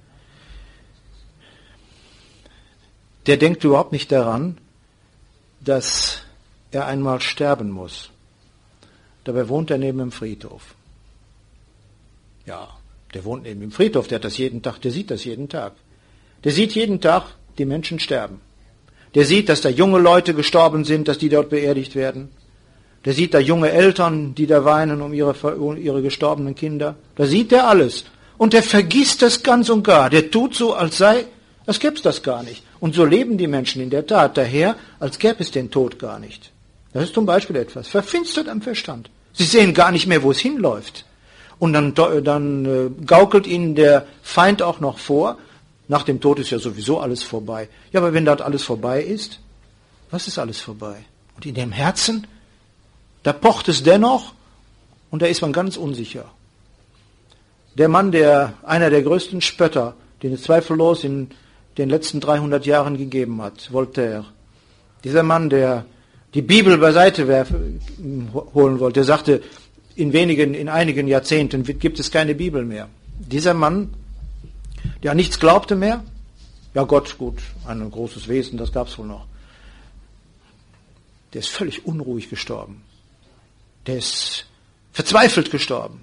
Der denkt überhaupt nicht daran, dass er einmal sterben muss. Dabei wohnt er neben dem Friedhof. Ja, der wohnt neben dem Friedhof, der hat das jeden Tag, der sieht das jeden Tag. Der sieht jeden Tag, die Menschen sterben. Der sieht, dass da junge Leute gestorben sind, dass die dort beerdigt werden. Der sieht da junge Eltern, die da weinen um ihre, um ihre gestorbenen Kinder. Da sieht er alles. Und der vergisst das ganz und gar. Der tut so, als sei, als gäbe es das gar nicht. Und so leben die Menschen in der Tat daher, als gäbe es den Tod gar nicht. Das ist zum Beispiel etwas, verfinstert am Verstand. Sie sehen gar nicht mehr, wo es hinläuft. Und dann, dann äh, gaukelt ihnen der Feind auch noch vor, Nach dem Tod ist ja sowieso alles vorbei. Ja, aber wenn dort alles vorbei ist, was ist alles vorbei? Und in dem Herzen, da pocht es dennoch und da ist man ganz unsicher. Der Mann, der einer der größten Spötter, den es zweifellos in den letzten dreihundert Jahren gegeben hat, Voltaire. Dieser Mann, der die Bibel beiseite werfen, holen wollte, der sagte, in wenigen, in einigen Jahrzehnten gibt es keine Bibel mehr. Dieser Mann, der an nichts glaubte mehr, ja Gott, gut, ein großes Wesen, das gab es wohl noch, der ist völlig unruhig gestorben. Der ist verzweifelt gestorben.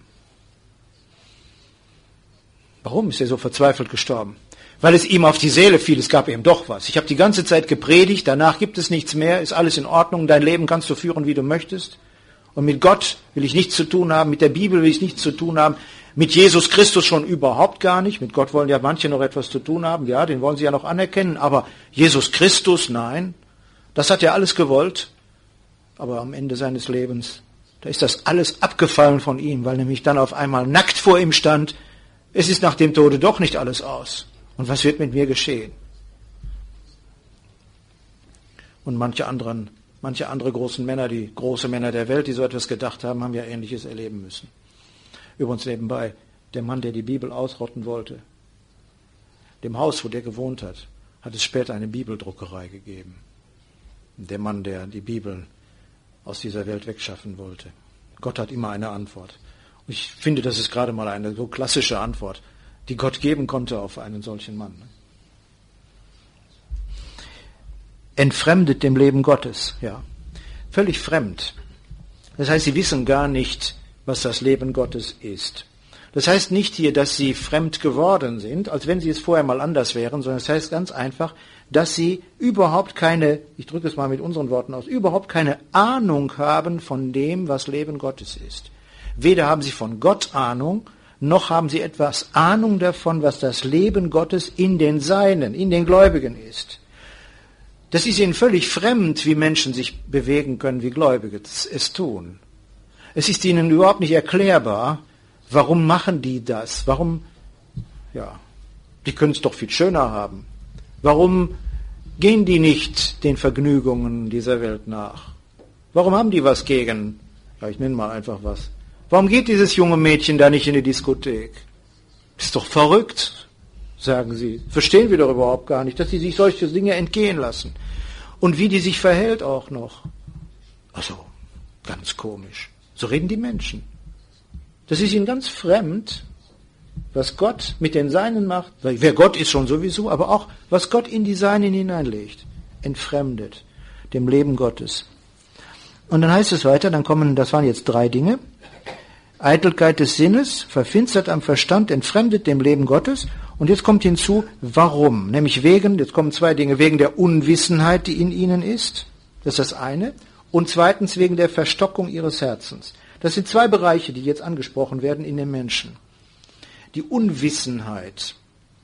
Warum ist er so verzweifelt gestorben? Weil es ihm auf die Seele fiel, es gab ihm doch was. Ich habe die ganze Zeit gepredigt, danach gibt es nichts mehr, ist alles in Ordnung, dein Leben kannst du führen, wie du möchtest. Und mit Gott will ich nichts zu tun haben, mit der Bibel will ich nichts zu tun haben, mit Jesus Christus schon überhaupt gar nicht. Mit Gott wollen ja manche noch etwas zu tun haben, ja, den wollen sie ja noch anerkennen, aber Jesus Christus, nein, das hat er alles gewollt. Aber am Ende seines Lebens, da ist das alles abgefallen von ihm, weil nämlich dann auf einmal nackt vor ihm stand, es ist nach dem Tode doch nicht alles aus. Und was wird mit mir geschehen? Und manche anderen, manche andere großen Männer, die große Männer der Welt, die so etwas gedacht haben, haben ja Ähnliches erleben müssen. Übrigens nebenbei, der Mann, der die Bibel ausrotten wollte, dem Haus, wo der gewohnt hat, hat es später eine Bibeldruckerei gegeben. Der Mann, der die Bibeln aus dieser Welt wegschaffen wollte. Gott hat immer eine Antwort. Und ich finde, das ist gerade mal eine so klassische Antwort, die Gott geben konnte auf einen solchen Mann. Entfremdet dem Leben Gottes, ja. Völlig fremd. Das heißt, sie wissen gar nicht, was das Leben Gottes ist. Das heißt nicht hier, dass sie fremd geworden sind, als wenn sie es vorher mal anders wären, sondern es heißt ganz einfach, dass sie überhaupt keine, ich drücke es mal mit unseren Worten aus, überhaupt keine Ahnung haben von dem, was Leben Gottes ist. Weder haben sie von Gott Ahnung, noch haben sie etwas Ahnung davon, was das Leben Gottes in den Seinen, in den Gläubigen ist. Das ist ihnen völlig fremd, wie Menschen sich bewegen können, wie Gläubige es tun. Es ist ihnen überhaupt nicht erklärbar, warum machen die das? Warum, ja, die können es doch viel schöner haben. Warum gehen die nicht den Vergnügungen dieser Welt nach? Warum haben die was gegen, ja, ich nenne mal einfach was. Warum geht dieses junge Mädchen da nicht in die Diskothek? Ist doch verrückt, sagen sie. Verstehen wir doch überhaupt gar nicht, dass sie sich solche Dinge entgehen lassen. Und wie die sich verhält auch noch. Also, ganz komisch. So reden die Menschen. Das ist ihnen ganz fremd, was Gott mit den Seinen macht. Wer Gott ist schon sowieso, aber auch, was Gott in die Seinen hineinlegt. Entfremdet dem Leben Gottes. Und dann heißt es weiter, dann kommen, das waren jetzt drei Dinge. Eitelkeit des Sinnes, verfinstert am Verstand, entfremdet dem Leben Gottes. Und jetzt kommt hinzu, warum? Nämlich wegen, jetzt kommen zwei Dinge, wegen der Unwissenheit, die in ihnen ist. Das ist das eine. Und zweitens wegen der Verstockung ihres Herzens. Das sind zwei Bereiche, die jetzt angesprochen werden in den Menschen. Die Unwissenheit.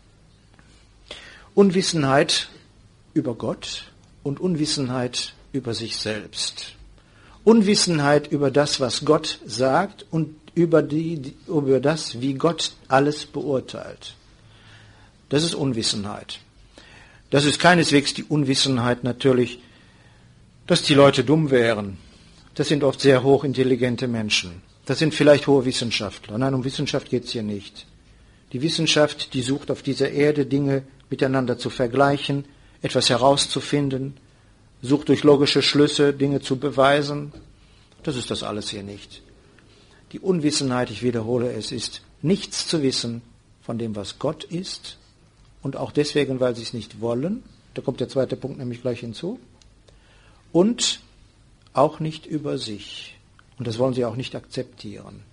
Unwissenheit über Gott und Unwissenheit über sich selbst. Unwissenheit über das, was Gott sagt und über, die, über das, wie Gott alles beurteilt. Das ist Unwissenheit. Das ist keineswegs die Unwissenheit natürlich, dass die Leute dumm wären. Das sind oft sehr hochintelligente Menschen. Das sind vielleicht hohe Wissenschaftler. Nein, um Wissenschaft geht es hier nicht. Die Wissenschaft, die sucht auf dieser Erde Dinge miteinander zu vergleichen, etwas herauszufinden, sucht durch logische Schlüsse Dinge zu beweisen. Das ist das alles hier nicht. Die Unwissenheit, ich wiederhole es, ist nichts zu wissen von dem, was Gott ist und auch deswegen, weil sie es nicht wollen. Da kommt der zweite Punkt nämlich gleich hinzu. Und auch nicht über sich. Und das wollen sie auch nicht akzeptieren.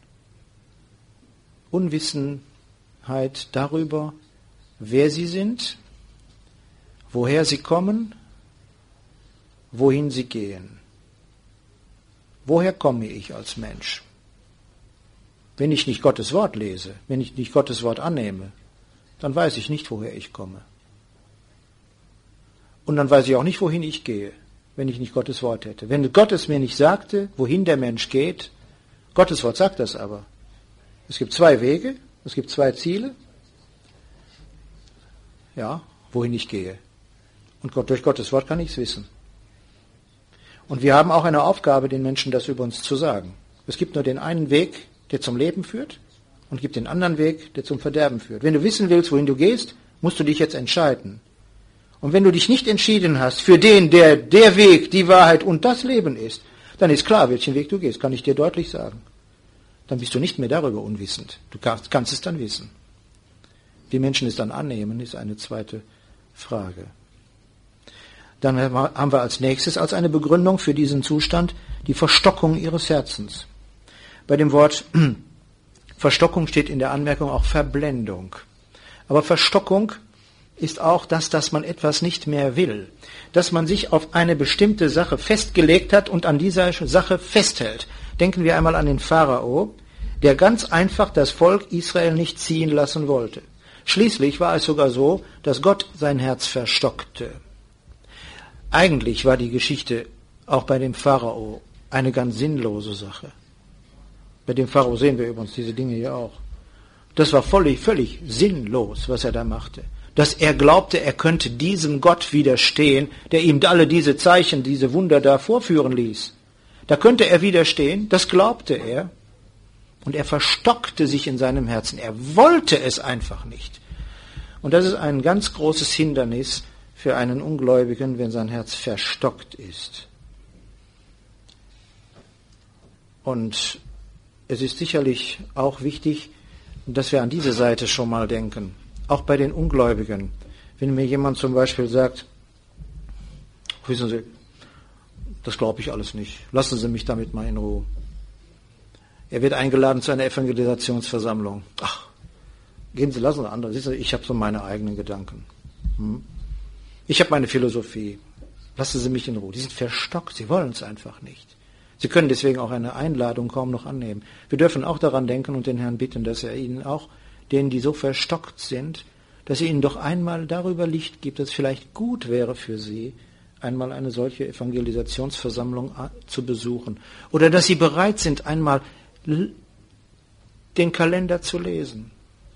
Unwissenheit darüber, wer sie sind, woher sie kommen, wohin sie gehen. Woher komme ich als Mensch? Wenn ich nicht Gottes Wort lese, wenn ich nicht Gottes Wort annehme, dann weiß ich nicht, woher ich komme. Und dann weiß ich auch nicht, wohin ich gehe, wenn ich nicht Gottes Wort hätte. Wenn Gott es mir nicht sagte, wohin der Mensch geht, Gottes Wort sagt das aber. Es gibt zwei Wege, es gibt zwei Ziele. ja, wohin ich gehe. Und Gott, durch Gottes Wort kann ich es wissen. Und wir haben auch eine Aufgabe, den Menschen das über uns zu sagen. Es gibt nur den einen Weg, der zum Leben führt, und gibt den anderen Weg, der zum Verderben führt. Wenn du wissen willst, wohin du gehst, musst du dich jetzt entscheiden. Und wenn du dich nicht entschieden hast für den, der der Weg, die Wahrheit und das Leben ist, dann ist klar, welchen Weg du gehst, kann ich dir deutlich sagen. Dann bist du nicht mehr darüber unwissend. Du kannst, kannst es dann wissen. Wie Menschen es dann annehmen, ist eine zweite Frage. Dann haben wir als nächstes als eine Begründung für diesen Zustand die Verstockung ihres Herzens. Bei dem Wort Verstockung steht in der Anmerkung auch Verblendung. Aber Verstockung ist auch das, dass man etwas nicht mehr will. Dass man sich auf eine bestimmte Sache festgelegt hat und an dieser Sache festhält. Denken wir einmal an den Pharao, der ganz einfach das Volk Israel nicht ziehen lassen wollte. Schließlich war es sogar so, dass Gott sein Herz verstockte. Eigentlich war die Geschichte auch bei dem Pharao eine ganz sinnlose Sache. Bei dem Pharao sehen wir übrigens diese Dinge hier auch. Das war völlig, völlig sinnlos, was er da machte. Dass er glaubte, er könnte diesem Gott widerstehen, der ihm alle diese Zeichen, diese Wunder da vorführen ließ. Da könnte er widerstehen, das glaubte er. Und er verstockte sich in seinem Herzen. Er wollte es einfach nicht. Und das ist ein ganz großes Hindernis für einen Ungläubigen, wenn sein Herz verstockt ist. Und es ist sicherlich auch wichtig, dass wir an diese Seite schon mal denken. Auch bei den Ungläubigen. Wenn mir jemand zum Beispiel sagt, wissen Sie, das glaube ich alles nicht. Lassen Sie mich damit mal in Ruhe. Er wird eingeladen zu einer Evangelisationsversammlung. Ach, gehen Sie, lassen Sie andere. Sie, ich habe so meine eigenen Gedanken. Hm? Ich habe meine Philosophie. Lassen Sie mich in Ruhe. Die sind verstockt. Sie wollen es einfach nicht. Sie können deswegen auch eine Einladung kaum noch annehmen. Wir dürfen auch daran denken und den Herrn bitten, dass er ihnen auch, denen, die so verstockt sind, dass er ihnen doch einmal darüber Licht gibt, dass es vielleicht gut wäre für sie, einmal eine solche Evangelisationsversammlung zu besuchen. Oder dass sie bereit sind, einmal den Kalender zu lesen.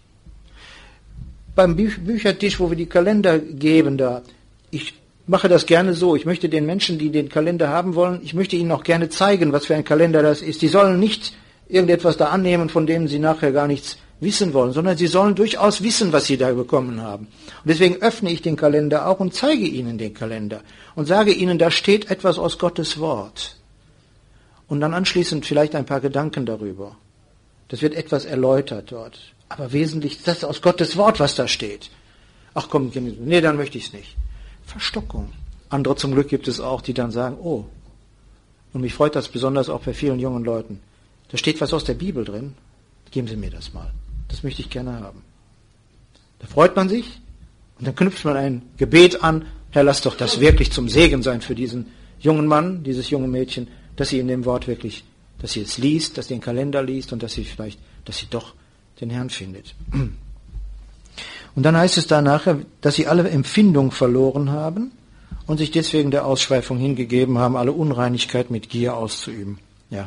Beim Bü- Büchertisch, wo wir die Kalender geben, da, ich mache das gerne so. Ich möchte den Menschen, die den Kalender haben wollen, ich möchte ihnen auch gerne zeigen, was für ein Kalender das ist. Die sollen nicht irgendetwas da annehmen, von dem sie nachher gar nichts wissen wollen, sondern sie sollen durchaus wissen, was sie da bekommen haben. Und deswegen öffne ich den Kalender auch und zeige ihnen den Kalender und sage ihnen, da steht etwas aus Gottes Wort. Und dann anschließend vielleicht ein paar Gedanken darüber. Das wird etwas erläutert dort. Aber wesentlich ist das aus Gottes Wort, was da steht. Ach komm, nee, dann möchte ich es nicht. Verstockung. Andere zum Glück gibt es auch, die dann sagen, oh, und mich freut das besonders auch bei vielen jungen Leuten, da steht was aus der Bibel drin, geben Sie mir das mal. Das möchte ich gerne haben. Da freut man sich und dann knüpft man ein Gebet an, Herr, lass doch das wirklich zum Segen sein für diesen jungen Mann, dieses junge Mädchen, dass sie in dem Wort wirklich, dass sie es liest, dass sie den Kalender liest und dass sie vielleicht, dass sie doch den Herrn findet. Und dann heißt es da nachher, dass sie alle Empfindung verloren haben und sich deswegen der Ausschweifung hingegeben haben, alle Unreinigkeit mit Gier auszuüben. Ja.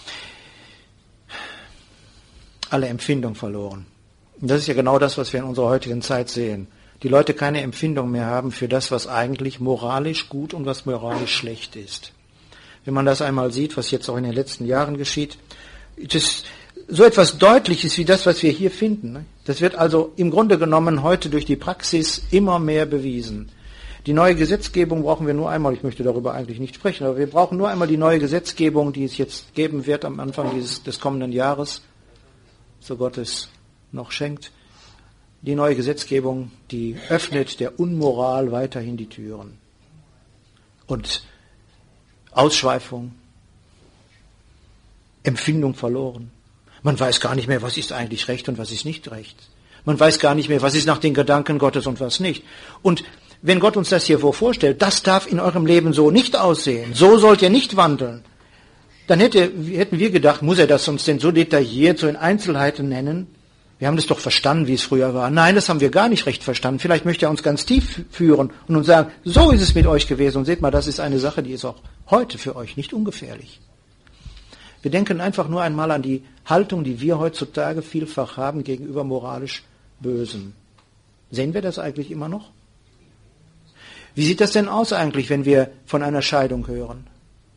Alle Empfindung verloren. Und das ist ja genau das, was wir in unserer heutigen Zeit sehen. Die Leute keine Empfindung mehr haben für das, was eigentlich moralisch gut und was moralisch schlecht ist. Wenn man das einmal sieht, was jetzt auch in den letzten Jahren geschieht, das so etwas Deutliches wie das, was wir hier finden. Das wird also im Grunde genommen heute durch die Praxis immer mehr bewiesen. Die neue Gesetzgebung brauchen wir nur einmal, ich möchte darüber eigentlich nicht sprechen, aber wir brauchen nur einmal die neue Gesetzgebung, die es jetzt geben wird am Anfang dieses, des kommenden Jahres, so Gott es noch schenkt. Die neue Gesetzgebung, die öffnet der Unmoral weiterhin die Türen. Und Ausschweifung, Empfindung verloren. Man weiß gar nicht mehr, was ist eigentlich recht und was ist nicht recht. Man weiß gar nicht mehr, was ist nach den Gedanken Gottes und was nicht. Und wenn Gott uns das hier vorstellt, das darf in eurem Leben so nicht aussehen, so sollt ihr nicht wandeln, dann hätte, hätten wir gedacht, muss er das uns denn so detailliert, so in Einzelheiten nennen? Wir haben das doch verstanden, wie es früher war. Nein, das haben wir gar nicht recht verstanden. Vielleicht möchte er uns ganz tief führen und uns sagen, so ist es mit euch gewesen. Und seht mal, das ist eine Sache, die ist auch heute für euch nicht ungefährlich. Wir denken einfach nur einmal an die Haltung, die wir heutzutage vielfach haben gegenüber moralisch Bösen. Sehen wir das eigentlich immer noch? Wie sieht das denn aus eigentlich, wenn wir von einer Scheidung hören?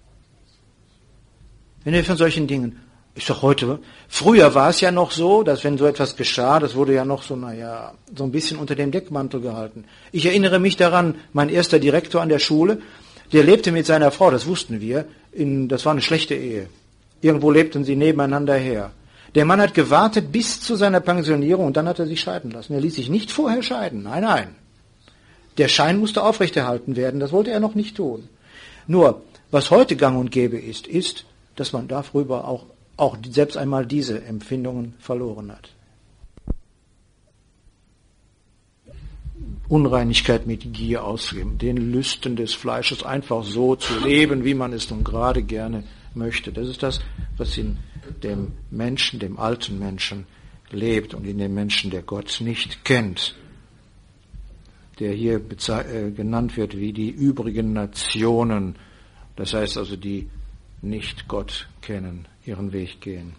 Wenn wir von solchen Dingen, ist doch heute, früher war es ja noch so, dass wenn so etwas geschah, das wurde ja noch so, naja, so ein bisschen unter dem Deckmantel gehalten. Ich erinnere mich daran, mein erster Direktor an der Schule, der lebte mit seiner Frau, das wussten wir, in, das war eine schlechte Ehe. Irgendwo lebten sie nebeneinander her. Der Mann hat gewartet bis zu seiner Pensionierung und dann hat er sich scheiden lassen. Er ließ sich nicht vorher scheiden, nein, nein. Der Schein musste aufrechterhalten werden, das wollte er noch nicht tun. Nur, was heute gang und gäbe ist, ist, dass man darüber auch, auch selbst einmal diese Empfindungen verloren hat. Unreinigkeit mit Gier ausgeben, den Lüsten des Fleisches einfach so zu leben, wie man es nun gerade gerne möchte. Das ist das, was in dem Menschen, dem alten Menschen lebt und in dem Menschen, der Gott nicht kennt, der hier äh, genannt wird wie die übrigen Nationen, das heißt also, die nicht Gott kennen, ihren Weg gehen.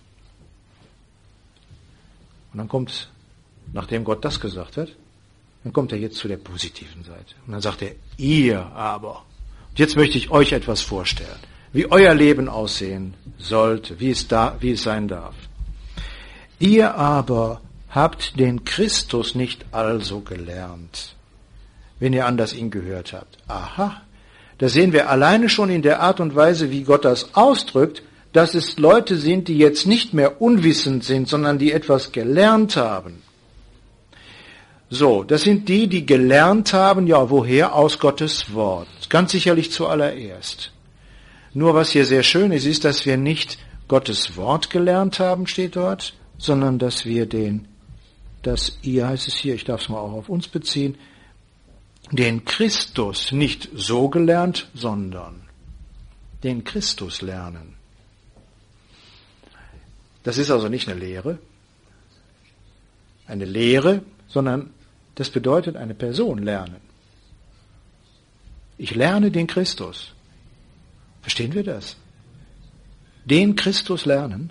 Und dann kommt, nachdem Gott das gesagt hat, dann kommt er jetzt zu der positiven Seite. Und dann sagt er, ihr aber. Und jetzt möchte ich euch etwas vorstellen, wie euer Leben aussehen sollte, wie es, da, wie es sein darf. Ihr aber habt den Christus nicht also gelernt, wenn ihr anders ihn gehört habt. Aha, da sehen wir alleine schon in der Art und Weise, wie Gott das ausdrückt, dass es Leute sind, die jetzt nicht mehr unwissend sind, sondern die etwas gelernt haben. So, das sind die, die gelernt haben, ja, woher? Aus Gottes Wort. Ganz sicherlich zuallererst. Nur was hier sehr schön ist, ist, dass wir nicht Gottes Wort gelernt haben, steht dort, sondern dass wir den, dass ihr, heißt es hier, ich darf es mal auch auf uns beziehen, den Christus nicht so gelernt, sondern den Christus lernen. Das ist also nicht eine Lehre, eine Lehre, sondern das bedeutet eine Person lernen. Ich lerne den Christus. Verstehen wir das? Den Christus lernen.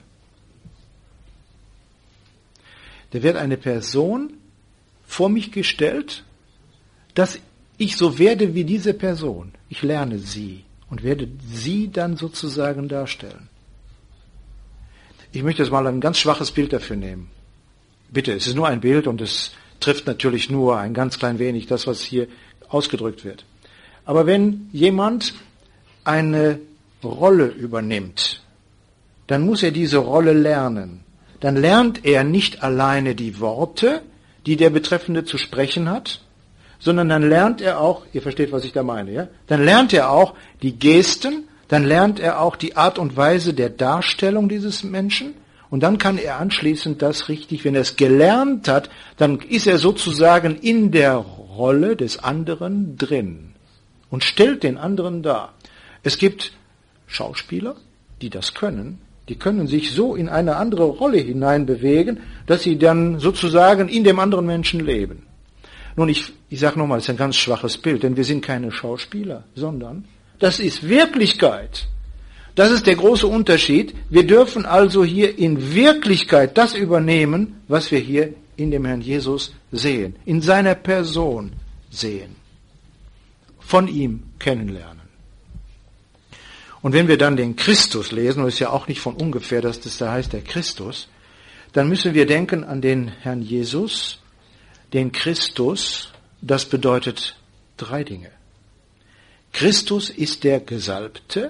Da wird eine Person vor mich gestellt, dass ich so werde wie diese Person. Ich lerne sie und werde sie dann sozusagen darstellen. Ich möchte jetzt mal ein ganz schwaches Bild dafür nehmen. Bitte, es ist nur ein Bild und es trifft natürlich nur ein ganz klein wenig das, was hier ausgedrückt wird. Aber wenn jemand eine Rolle übernimmt, dann muss er diese Rolle lernen. Dann lernt er nicht alleine die Worte, die der Betreffende zu sprechen hat, sondern dann lernt er auch, ihr versteht, was ich da meine, ja? Dann lernt er auch die Gesten, dann lernt er auch die Art und Weise der Darstellung dieses Menschen und dann kann er anschließend das richtig, wenn er es gelernt hat, dann ist er sozusagen in der Rolle des anderen drin und stellt den anderen dar. Es gibt Schauspieler, die das können, die können sich so in eine andere Rolle hineinbewegen, dass sie dann sozusagen in dem anderen Menschen leben. Nun, ich, ich sage nochmal, das ist ein ganz schwaches Bild, denn wir sind keine Schauspieler, sondern das ist Wirklichkeit. Das ist der große Unterschied. Wir dürfen also hier in Wirklichkeit das übernehmen, was wir hier in dem Herrn Jesus sehen, in seiner Person sehen, von ihm kennenlernen. Und wenn wir dann den Christus lesen, und es ist ja auch nicht von ungefähr, dass das da heißt der Christus, dann müssen wir denken an den Herrn Jesus, den Christus, das bedeutet drei Dinge. Christus ist der Gesalbte.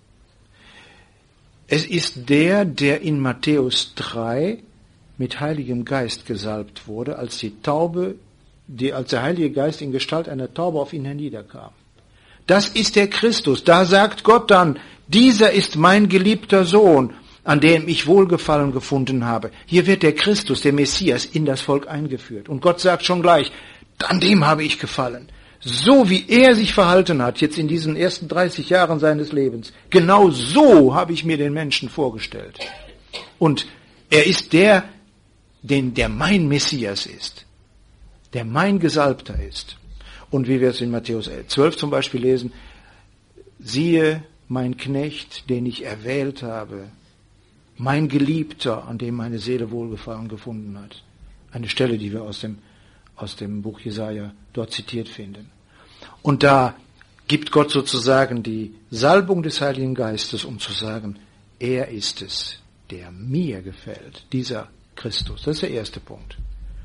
Es ist der, der in Matthäus drei mit Heiligem Geist gesalbt wurde, als die Taube, die, als der Heilige Geist in Gestalt einer Taube auf ihn herniederkam. Das ist der Christus. Da sagt Gott dann, dieser ist mein geliebter Sohn, an dem ich Wohlgefallen gefunden habe. Hier wird der Christus, der Messias, in das Volk eingeführt. Und Gott sagt schon gleich, an dem habe ich gefallen. So wie er sich verhalten hat, jetzt in diesen ersten dreißig Jahren seines Lebens, genau so habe ich mir den Menschen vorgestellt. Und er ist der, den, der mein Messias ist, der mein Gesalbter ist. Und wie wir es in Matthäus zwölf zum Beispiel lesen, siehe mein Knecht, den ich erwählt habe, mein Geliebter, an dem meine Seele Wohlgefallen gefunden hat. Eine Stelle, die wir aus dem aus dem Buch Jesaja dort zitiert finden. Und da gibt Gott sozusagen die Salbung des Heiligen Geistes, um zu sagen, er ist es, der mir gefällt, dieser Christus. Das ist der erste Punkt.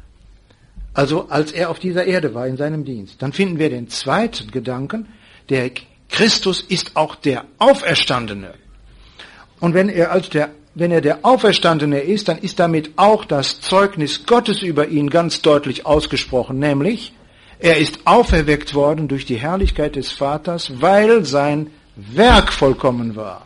Also als er auf dieser Erde war in seinem Dienst. Dann finden wir den zweiten Gedanken, der Christus ist auch der Auferstandene. Und wenn er als der, wenn er der Auferstandene ist, dann ist damit auch das Zeugnis Gottes über ihn ganz deutlich ausgesprochen, nämlich er ist auferweckt worden durch die Herrlichkeit des Vaters, weil sein Werk vollkommen war.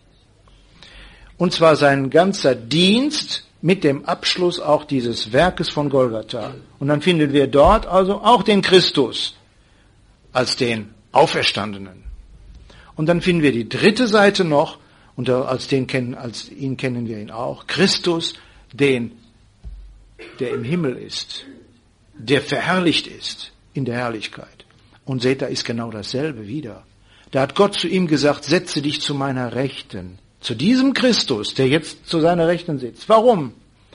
Und zwar sein ganzer Dienst mit dem Abschluss auch dieses Werkes von Golgatha. Und dann finden wir dort also auch den Christus als den Auferstandenen. Und dann finden wir die dritte Seite noch, und als, den kennen, als ihn kennen wir ihn auch, Christus, den, der im Himmel ist, der verherrlicht ist in der Herrlichkeit. Und seht, da ist genau dasselbe wieder. Da hat Gott zu ihm gesagt, setze dich zu meiner Rechten. Zu diesem Christus, der jetzt zu seiner Rechten sitzt. Warum?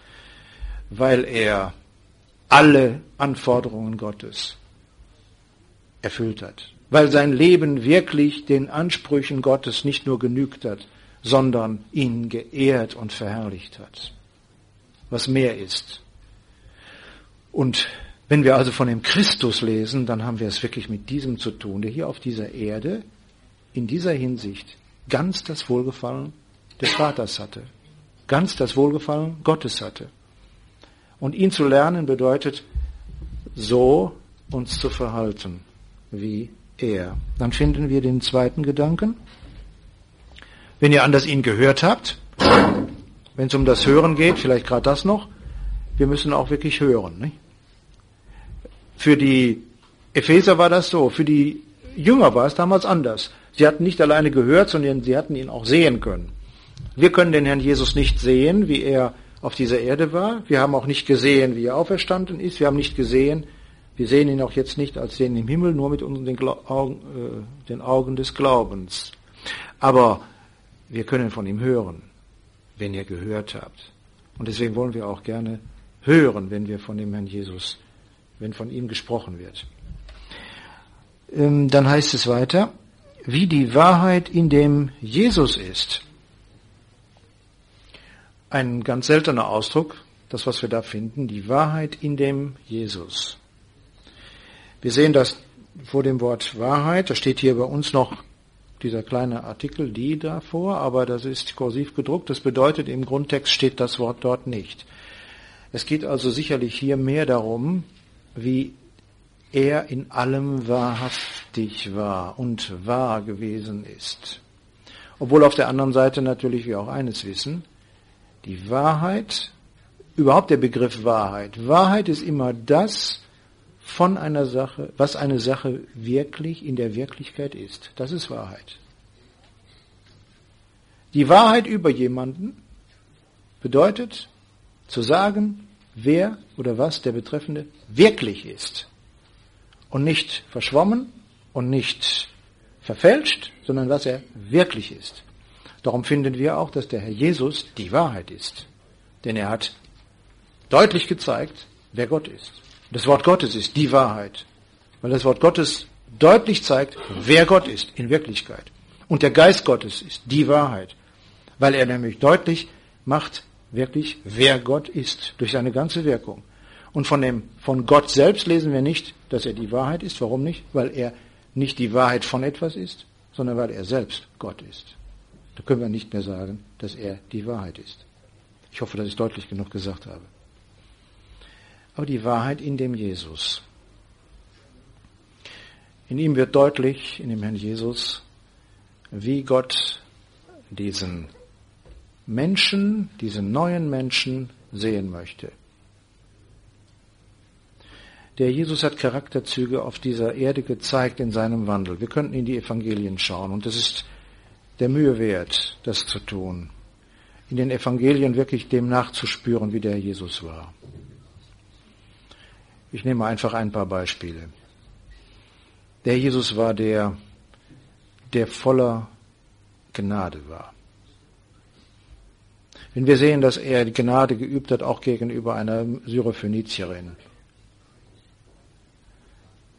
Weil er alle Anforderungen Gottes erfüllt hat. Weil sein Leben wirklich den Ansprüchen Gottes nicht nur genügt hat, sondern ihn geehrt und verherrlicht hat. Was mehr ist. Und wenn wir also von dem Christus lesen, dann haben wir es wirklich mit diesem zu tun, der hier auf dieser Erde in dieser Hinsicht ganz das Wohlgefallen des Vaters hatte. Ganz das Wohlgefallen Gottes hatte. Und ihn zu lernen bedeutet, so uns zu verhalten wie er. Dann finden wir den zweiten Gedanken. Wenn ihr anders ihn gehört habt, wenn es um das Hören geht, vielleicht gerade das noch, wir müssen auch wirklich hören. Nicht? Für die Epheser war das so, für die Jünger war es damals anders. Sie hatten nicht alleine gehört, sondern sie hatten ihn auch sehen können. Wir können den Herrn Jesus nicht sehen, wie er auf dieser Erde war. Wir haben auch nicht gesehen, wie er auferstanden ist. Wir haben nicht gesehen, wir sehen ihn auch jetzt nicht als den im Himmel, nur mit unseren den Augen, äh, den Augen des Glaubens. Aber wir können von ihm hören, wenn ihr gehört habt. Und deswegen wollen wir auch gerne hören, wenn wir von dem Herrn Jesus, wenn von ihm gesprochen wird. Ähm, dann heißt es weiter, wie die Wahrheit in dem Jesus ist. Ein ganz seltener Ausdruck, das, was wir da finden, die Wahrheit in dem Jesus. Wir sehen das vor dem Wort Wahrheit, da steht hier bei uns noch dieser kleine Artikel, die davor, aber das ist kursiv gedruckt, das bedeutet, im Grundtext steht das Wort dort nicht. Es geht also sicherlich hier mehr darum, wie er in allem wahrhaftig war und wahr gewesen ist. Obwohl auf der anderen Seite natürlich wir auch eines wissen, die Wahrheit, überhaupt der Begriff Wahrheit. Wahrheit ist immer das von einer Sache, was eine Sache wirklich in der Wirklichkeit ist. Das ist Wahrheit. Die Wahrheit über jemanden bedeutet zu sagen, wer oder was der Betreffende wirklich ist. Und nicht verschwommen und nicht verfälscht, sondern was er wirklich ist. Darum finden wir auch, dass der Herr Jesus die Wahrheit ist. Denn er hat deutlich gezeigt, wer Gott ist. Das Wort Gottes ist die Wahrheit. Weil das Wort Gottes deutlich zeigt, wer Gott ist in Wirklichkeit. Und der Geist Gottes ist die Wahrheit. Weil er nämlich deutlich macht, wirklich, wer Gott ist. Durch seine ganze Wirkung. Und von dem, von Gott selbst lesen wir nicht, dass er die Wahrheit ist. Warum nicht? Weil er nicht die Wahrheit von etwas ist, sondern weil er selbst Gott ist. Da können wir nicht mehr sagen, dass er die Wahrheit ist. Ich hoffe, dass ich deutlich genug gesagt habe. Aber die Wahrheit in dem Jesus. In ihm wird deutlich, in dem Herrn Jesus, wie Gott diesen Menschen, diesen neuen Menschen sehen möchte. Der Jesus hat Charakterzüge auf dieser Erde gezeigt in seinem Wandel. Wir könnten in die Evangelien schauen und es ist der Mühe wert, das zu tun. In den Evangelien wirklich dem nachzuspüren, wie der Jesus war. Ich nehme einfach ein paar Beispiele. Der Jesus war der, der voller Gnade war. Wenn wir sehen, dass er Gnade geübt hat, auch gegenüber einer Syrophönizierin.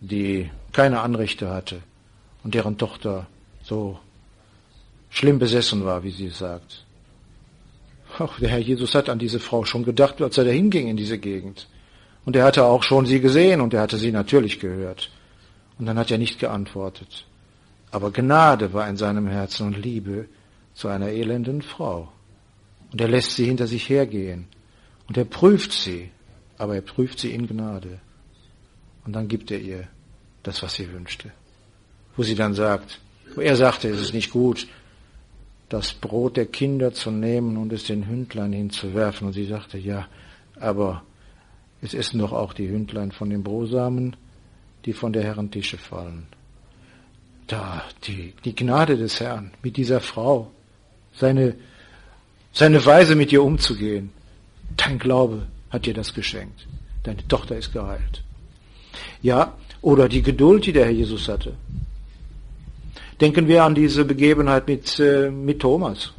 die keine Anrechte hatte und deren Tochter so schlimm besessen war, wie sie es sagt. Auch der Herr Jesus hat an diese Frau schon gedacht, als er dahin ging in diese Gegend. Und er hatte auch schon sie gesehen und er hatte sie natürlich gehört. Und dann hat er nicht geantwortet. Aber Gnade war in seinem Herzen und Liebe zu einer elenden Frau. Und er lässt sie hinter sich hergehen. Und er prüft sie, aber er prüft sie in Gnade. Und dann gibt er ihr das, was sie wünschte. Wo sie dann sagt, wo er sagte, es ist nicht gut, das Brot der Kinder zu nehmen und es den Hündlein hinzuwerfen. Und sie sagte, ja, aber es essen doch auch die Hündlein von den Brosamen, die von der Herren Tische fallen. Da, die, die Gnade des Herrn mit dieser Frau, seine, seine Weise mit ihr umzugehen. Dein Glaube hat dir das geschenkt. Deine Tochter ist geheilt. Ja, oder die Geduld, die der Herr Jesus hatte. Denken wir an diese Begebenheit mit, äh, mit Thomas.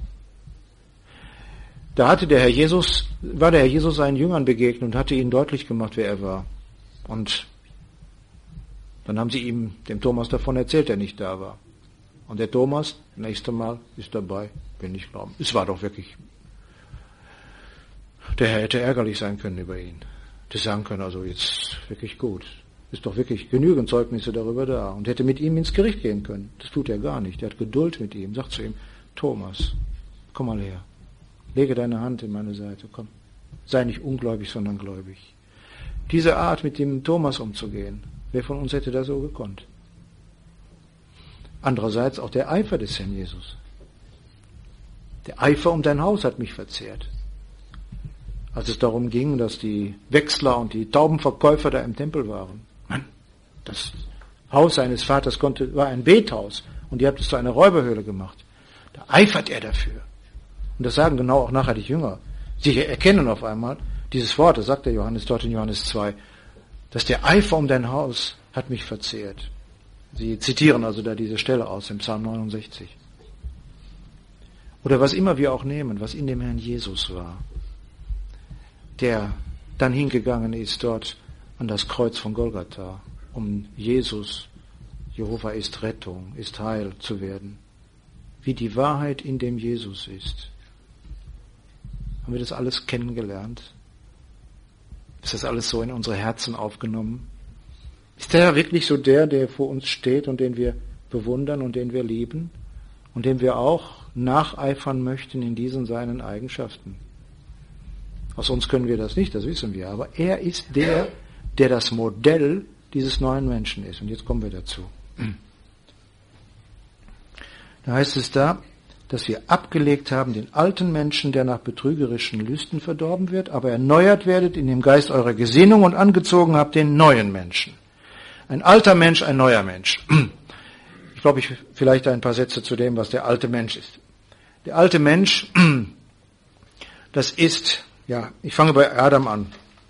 Da hatte der Herr Jesus, war der Herr Jesus seinen Jüngern begegnet und hatte ihnen deutlich gemacht, wer er war. Und dann haben sie ihm, dem Thomas, davon erzählt, der nicht da war. Und der Thomas, nächste Mal, ist dabei, will nicht glauben. Es war doch wirklich, der Herr hätte ärgerlich sein können über ihn. Die sagen können, also jetzt wirklich gut. Ist doch wirklich genügend Zeugnisse darüber da. Und hätte mit ihm ins Gericht gehen können. Das tut er gar nicht. Er hat Geduld mit ihm. Sagt zu ihm, Thomas, komm mal her. Lege deine Hand in meine Seite. Komm. Sei nicht ungläubig, sondern gläubig. Diese Art, mit dem Thomas umzugehen, wer von uns hätte da so gekonnt? Andererseits auch der Eifer des Herrn Jesus. Der Eifer um dein Haus hat mich verzehrt. Als es darum ging, dass die Wechsler und die Taubenverkäufer da im Tempel waren. Das Haus seines Vaters konnte, war ein Bethaus und ihr habt es zu einer Räuberhöhle gemacht. Da eifert er dafür. Und das sagen genau auch nachher die Jünger. Sie erkennen auf einmal dieses Wort, das sagt der Johannes dort in Johannes zwei, dass der Eifer um dein Haus hat mich verzehrt. Sie zitieren also da diese Stelle aus dem Psalm neunundsechzig. Oder was immer wir auch nehmen, was in dem Herrn Jesus war, der dann hingegangen ist dort an das Kreuz von Golgatha, um Jesus, Jehova ist Rettung, ist Heil zu werden. Wie die Wahrheit in dem Jesus ist. Haben wir das alles kennengelernt? Ist das alles so in unsere Herzen aufgenommen? Ist der wirklich so der, der vor uns steht und den wir bewundern und den wir lieben und dem wir auch nacheifern möchten in diesen seinen Eigenschaften? Aus uns können wir das nicht, das wissen wir, aber er ist der, der das Modell dieses neuen Menschen ist. Und jetzt kommen wir dazu. Da heißt es da, dass wir abgelegt haben den alten Menschen, der nach betrügerischen Lüsten verdorben wird, aber erneuert werdet in dem Geist eurer Gesinnung und angezogen habt den neuen Menschen. Ein alter Mensch, ein neuer Mensch. Ich glaube, ich vielleicht ein paar Sätze zu dem, was der alte Mensch ist. Der alte Mensch, das ist, ja, ich fange bei Adam an.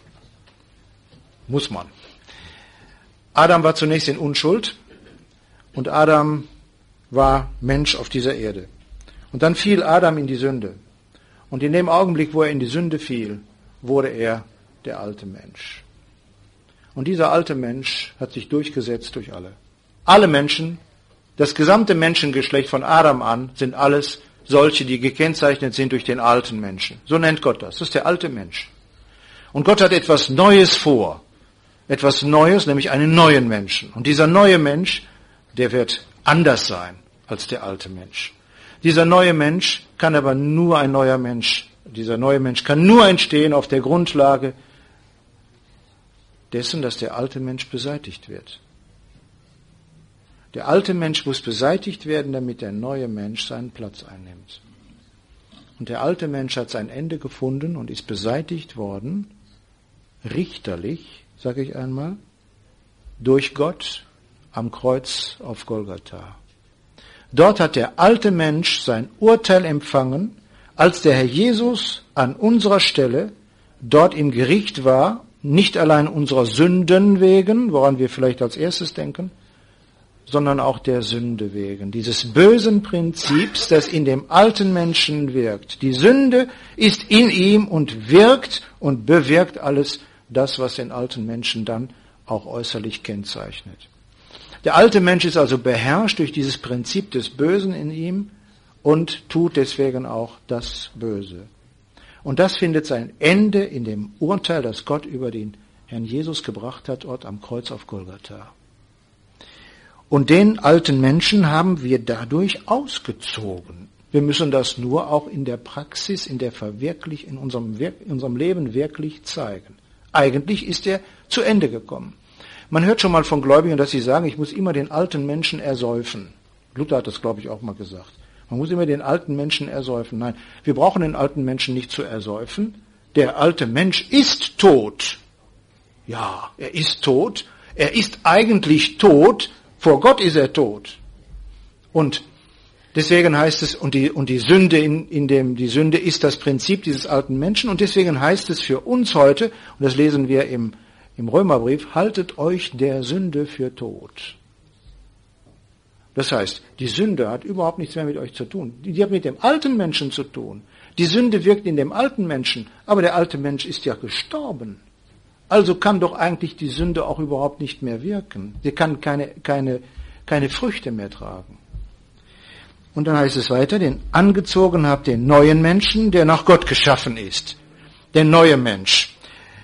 Muss man. Adam war zunächst in Unschuld und Adam war Mensch auf dieser Erde. Und dann fiel Adam in die Sünde. Und in dem Augenblick, wo er in die Sünde fiel, wurde er der alte Mensch. Und dieser alte Mensch hat sich durchgesetzt durch alle. Alle Menschen, das gesamte Menschengeschlecht von Adam an, sind alles solche, die gekennzeichnet sind durch den alten Menschen. So nennt Gott das. Das ist der alte Mensch. Und Gott hat etwas Neues vor. Etwas Neues, nämlich einen neuen Menschen. Und dieser neue Mensch, der wird anders sein als der alte Mensch. Dieser neue Mensch kann aber nur ein neuer Mensch, dieser neue Mensch kann nur entstehen auf der Grundlage dessen, dass der alte Mensch beseitigt wird. Der alte Mensch muss beseitigt werden, damit der neue Mensch seinen Platz einnimmt. Und der alte Mensch hat sein Ende gefunden und ist beseitigt worden, richterlich, sage ich einmal, durch Gott am Kreuz auf Golgatha. Dort hat der alte Mensch sein Urteil empfangen, als der Herr Jesus an unserer Stelle dort im Gericht war, nicht allein unserer Sünden wegen, woran wir vielleicht als erstes denken, sondern auch der Sünde wegen, dieses bösen Prinzips, das in dem alten Menschen wirkt. Die Sünde ist in ihm und wirkt und bewirkt alles das, was den alten Menschen dann auch äußerlich kennzeichnet. Der alte Mensch ist also beherrscht durch dieses Prinzip des Bösen in ihm und tut deswegen auch das Böse. Und das findet sein Ende in dem Urteil, das Gott über den Herrn Jesus gebracht hat, dort am Kreuz auf Golgatha. Und den alten Menschen haben wir dadurch ausgezogen. Wir müssen das nur auch in der Praxis, in der Verwirklich, in unserem, in unserem Leben wirklich zeigen. Eigentlich ist er zu Ende gekommen. Man hört schon mal von Gläubigen, dass sie sagen, ich muss immer den alten Menschen ersäufen. Luther hat das, glaube ich, auch mal gesagt. Man muss immer den alten Menschen ersäufen. Nein, wir brauchen den alten Menschen nicht zu ersäufen. Der alte Mensch ist tot. Ja, er ist tot. Er ist eigentlich tot. Vor Gott ist er tot. Und deswegen heißt es, und die, und die Sünde in, in dem, die Sünde ist das Prinzip dieses alten Menschen. Und deswegen heißt es für uns heute, und das lesen wir im, im Römerbrief, haltet euch der Sünde für tot. Das heißt, die Sünde hat überhaupt nichts mehr mit euch zu tun. Die hat mit dem alten Menschen zu tun. Die Sünde wirkt in dem alten Menschen, aber der alte Mensch ist ja gestorben. Also kann doch eigentlich die Sünde auch überhaupt nicht mehr wirken. Sie kann keine, keine, keine Früchte mehr tragen. Und dann heißt es weiter, den angezogen habt den neuen Menschen, der nach Gott geschaffen ist. Der neue Mensch.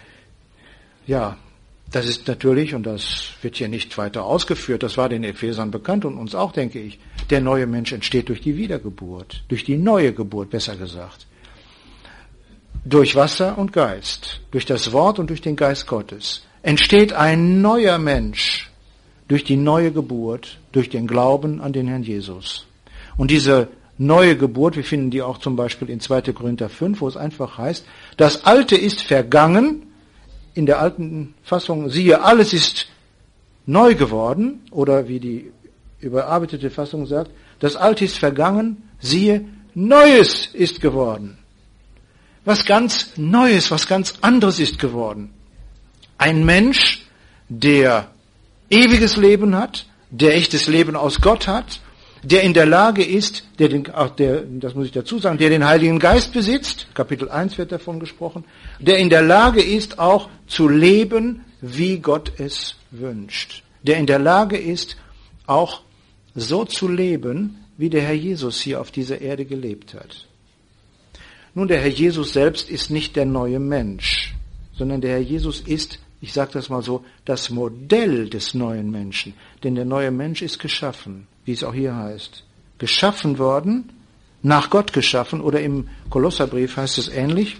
Ja, das ist natürlich, und das wird hier nicht weiter ausgeführt, das war den Ephesern bekannt und uns auch, denke ich, der neue Mensch entsteht durch die Wiedergeburt, durch die neue Geburt, besser gesagt. Durch Wasser und Geist, durch das Wort und durch den Geist Gottes entsteht ein neuer Mensch durch die neue Geburt, durch den Glauben an den Herrn Jesus. Und diese neue Geburt, wir finden die auch zum Beispiel in zweiter Korinther fünf, wo es einfach heißt, das Alte ist vergangen, in der alten Fassung, siehe, alles ist neu geworden, oder wie die überarbeitete Fassung sagt, das Alte ist vergangen, siehe, Neues ist geworden. Was ganz Neues, was ganz anderes ist geworden. Ein Mensch, der ewiges Leben hat, der echtes Leben aus Gott hat, der in der Lage ist, der den, ach, der, das muss ich dazu sagen, der den Heiligen Geist besitzt, Kapitel eins wird davon gesprochen, der in der Lage ist, auch zu leben, wie Gott es wünscht. Der in der Lage ist, auch so zu leben, wie der Herr Jesus hier auf dieser Erde gelebt hat. Nun, der Herr Jesus selbst ist nicht der neue Mensch, sondern der Herr Jesus ist, ich sage das mal so, das Modell des neuen Menschen. Denn der neue Mensch ist geschaffen, wie es auch hier heißt. Geschaffen worden, nach Gott geschaffen, oder im Kolosserbrief heißt es ähnlich.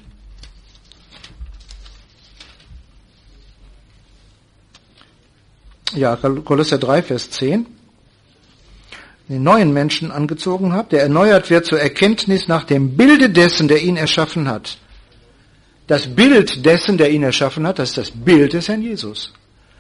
Ja, Kolosser drei, Vers zehn. Den neuen Menschen angezogen habt, der erneuert wird zur Erkenntnis nach dem Bilde dessen, der ihn erschaffen hat. Das Bild dessen, der ihn erschaffen hat, das ist das Bild des Herrn Jesus.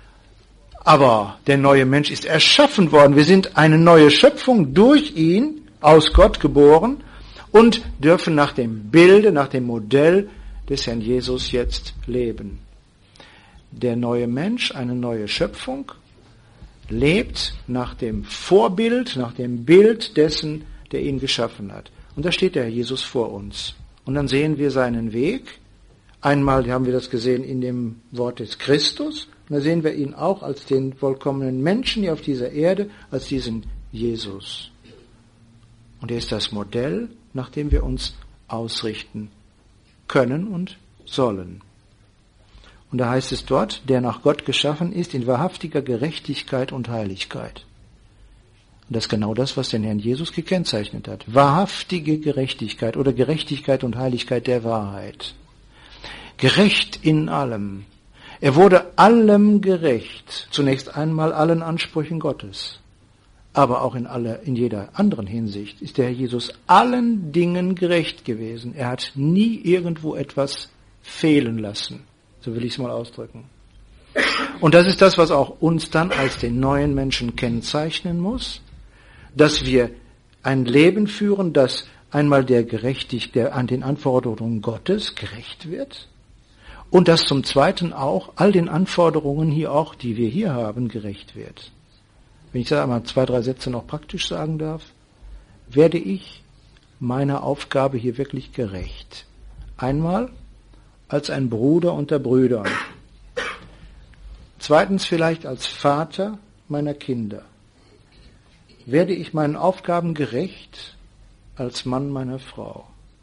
Aber der neue Mensch ist erschaffen worden. Wir sind eine neue Schöpfung durch ihn, aus Gott geboren, und dürfen nach dem Bilde, nach dem Modell des Herrn Jesus jetzt leben. Der neue Mensch, eine neue Schöpfung, lebt nach dem Vorbild, nach dem Bild dessen, der ihn geschaffen hat. Und da steht der Herr Jesus vor uns. Und dann sehen wir seinen Weg. Einmal haben wir das gesehen in dem Wort des Christus. Und da sehen wir ihn auch als den vollkommenen Menschen hier auf dieser Erde, als diesen Jesus. Und er ist das Modell, nach dem wir uns ausrichten können und sollen. Und da heißt es dort, der nach Gott geschaffen ist, in wahrhaftiger Gerechtigkeit und Heiligkeit. Und das ist genau das, was den Herrn Jesus gekennzeichnet hat. Wahrhaftige Gerechtigkeit oder Gerechtigkeit und Heiligkeit der Wahrheit. Gerecht in allem. Er wurde allem gerecht. Zunächst einmal allen Ansprüchen Gottes. Aber auch in, aller, in jeder anderen Hinsicht ist der Herr Jesus allen Dingen gerecht gewesen. Er hat nie irgendwo etwas fehlen lassen. So will ich es mal ausdrücken. Und das ist das, was auch uns dann als den neuen Menschen kennzeichnen muss, dass wir ein Leben führen, das einmal der gerechtig, der an den Anforderungen Gottes gerecht wird, und das zum Zweiten auch all den Anforderungen hier auch, die wir hier haben, gerecht wird. Wenn ich da einmal zwei, drei Sätze noch praktisch sagen darf, werde ich meiner Aufgabe hier wirklich gerecht. Einmal als ein Bruder unter Brüdern. Zweitens vielleicht als Vater meiner Kinder. Werde ich meinen Aufgaben gerecht als Mann meiner Frau?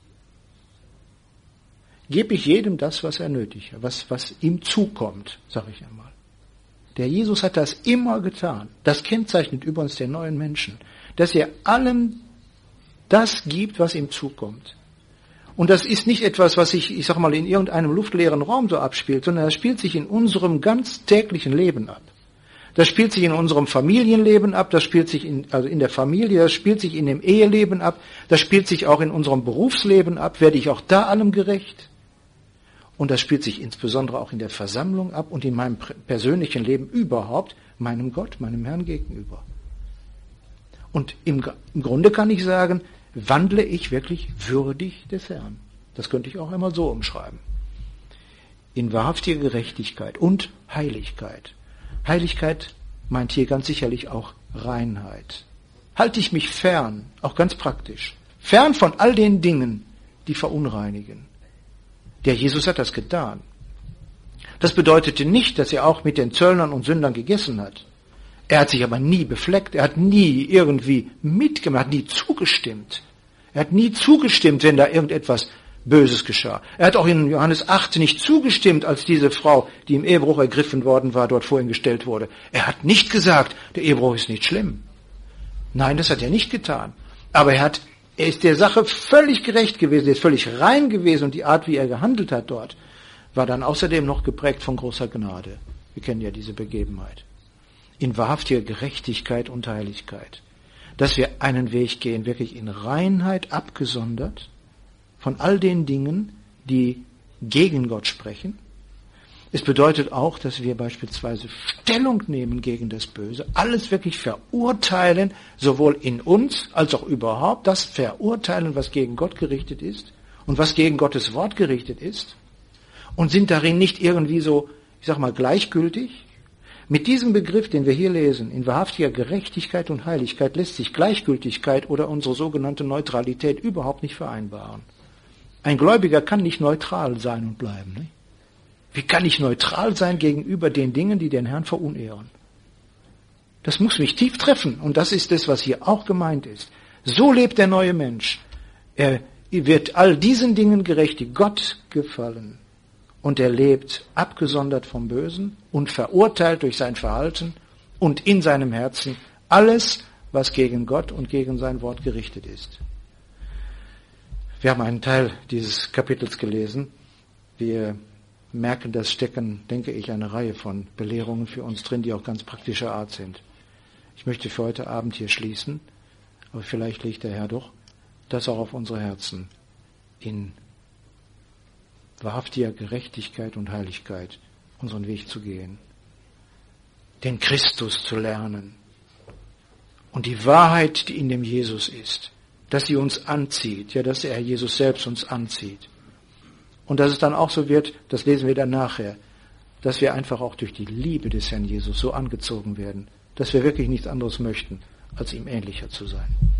Gebe ich jedem das, was er nötig hat, was, was ihm zukommt, sage ich einmal. Der Jesus hat das immer getan. Das kennzeichnet übrigens den neuen Menschen, dass er allem das gibt, was ihm zukommt. Und das ist nicht etwas, was sich, ich sag mal, in irgendeinem luftleeren Raum so abspielt, sondern das spielt sich in unserem ganz täglichen Leben ab. Das spielt sich in unserem Familienleben ab, das spielt sich in, also in der Familie, das spielt sich in dem Eheleben ab, das spielt sich auch in unserem Berufsleben ab. Werde ich auch da allem gerecht? Und das spielt sich insbesondere auch in der Versammlung ab und in meinem persönlichen Leben überhaupt, meinem Gott, meinem Herrn gegenüber. Und im, im Grunde kann ich sagen, wandle ich wirklich würdig des Herrn. Das könnte ich auch einmal so umschreiben. In wahrhaftiger Gerechtigkeit und Heiligkeit. Heiligkeit meint hier ganz sicherlich auch Reinheit. Halte ich mich fern, auch ganz praktisch, fern von all den Dingen, die verunreinigen. Der Jesus hat das getan. Das bedeutete nicht, dass er auch mit den Zöllnern und Sündern gegessen hat. Er hat sich aber nie befleckt, er hat nie irgendwie mitgemacht, nie zugestimmt. Er hat nie zugestimmt, wenn da irgendetwas Böses geschah. Er hat auch in Johannes acht nicht zugestimmt, als diese Frau, die im Ehebruch ergriffen worden war, dort vor ihn gestellt wurde. Er hat nicht gesagt, der Ehebruch ist nicht schlimm. Nein, das hat er nicht getan. Aber er hat Er ist der Sache völlig gerecht gewesen, er ist völlig rein gewesen und die Art, wie er gehandelt hat dort, war dann außerdem noch geprägt von großer Gnade. Wir kennen ja diese Begebenheit. In wahrhaftiger Gerechtigkeit und Heiligkeit. Dass wir einen Weg gehen, wirklich in Reinheit abgesondert von all den Dingen, die gegen Gott sprechen. Es bedeutet auch, dass wir beispielsweise Stellung nehmen gegen das Böse, alles wirklich verurteilen, sowohl in uns als auch überhaupt, das verurteilen, was gegen Gott gerichtet ist und was gegen Gottes Wort gerichtet ist und sind darin nicht irgendwie so, ich sag mal, gleichgültig. Mit diesem Begriff, den wir hier lesen, in wahrhaftiger Gerechtigkeit und Heiligkeit, lässt sich Gleichgültigkeit oder unsere sogenannte Neutralität überhaupt nicht vereinbaren. Ein Gläubiger kann nicht neutral sein und bleiben, nicht? Wie kann ich neutral sein gegenüber den Dingen, die den Herrn verunehren? Das muss mich tief treffen und das ist es, was hier auch gemeint ist. So lebt der neue Mensch. Er wird all diesen Dingen gerecht, die Gott gefallen. Und er lebt abgesondert vom Bösen und verurteilt durch sein Verhalten und in seinem Herzen alles, was gegen Gott und gegen sein Wort gerichtet ist. Wir haben einen Teil dieses Kapitels gelesen. Wir merken, da stecken, denke ich, eine Reihe von Belehrungen für uns drin, die auch ganz praktischer Art sind. Ich möchte für heute Abend hier schließen, aber vielleicht legt der Herr doch das auch auf unsere Herzen, in wahrhaftiger Gerechtigkeit und Heiligkeit unseren Weg zu gehen, den Christus zu lernen und die Wahrheit, die in dem Jesus ist, dass sie uns anzieht, ja, dass der Herr Jesus selbst uns anzieht. Und dass es dann auch so wird, das lesen wir dann nachher, dass wir einfach auch durch die Liebe des Herrn Jesus so angezogen werden, dass wir wirklich nichts anderes möchten, als ihm ähnlicher zu sein.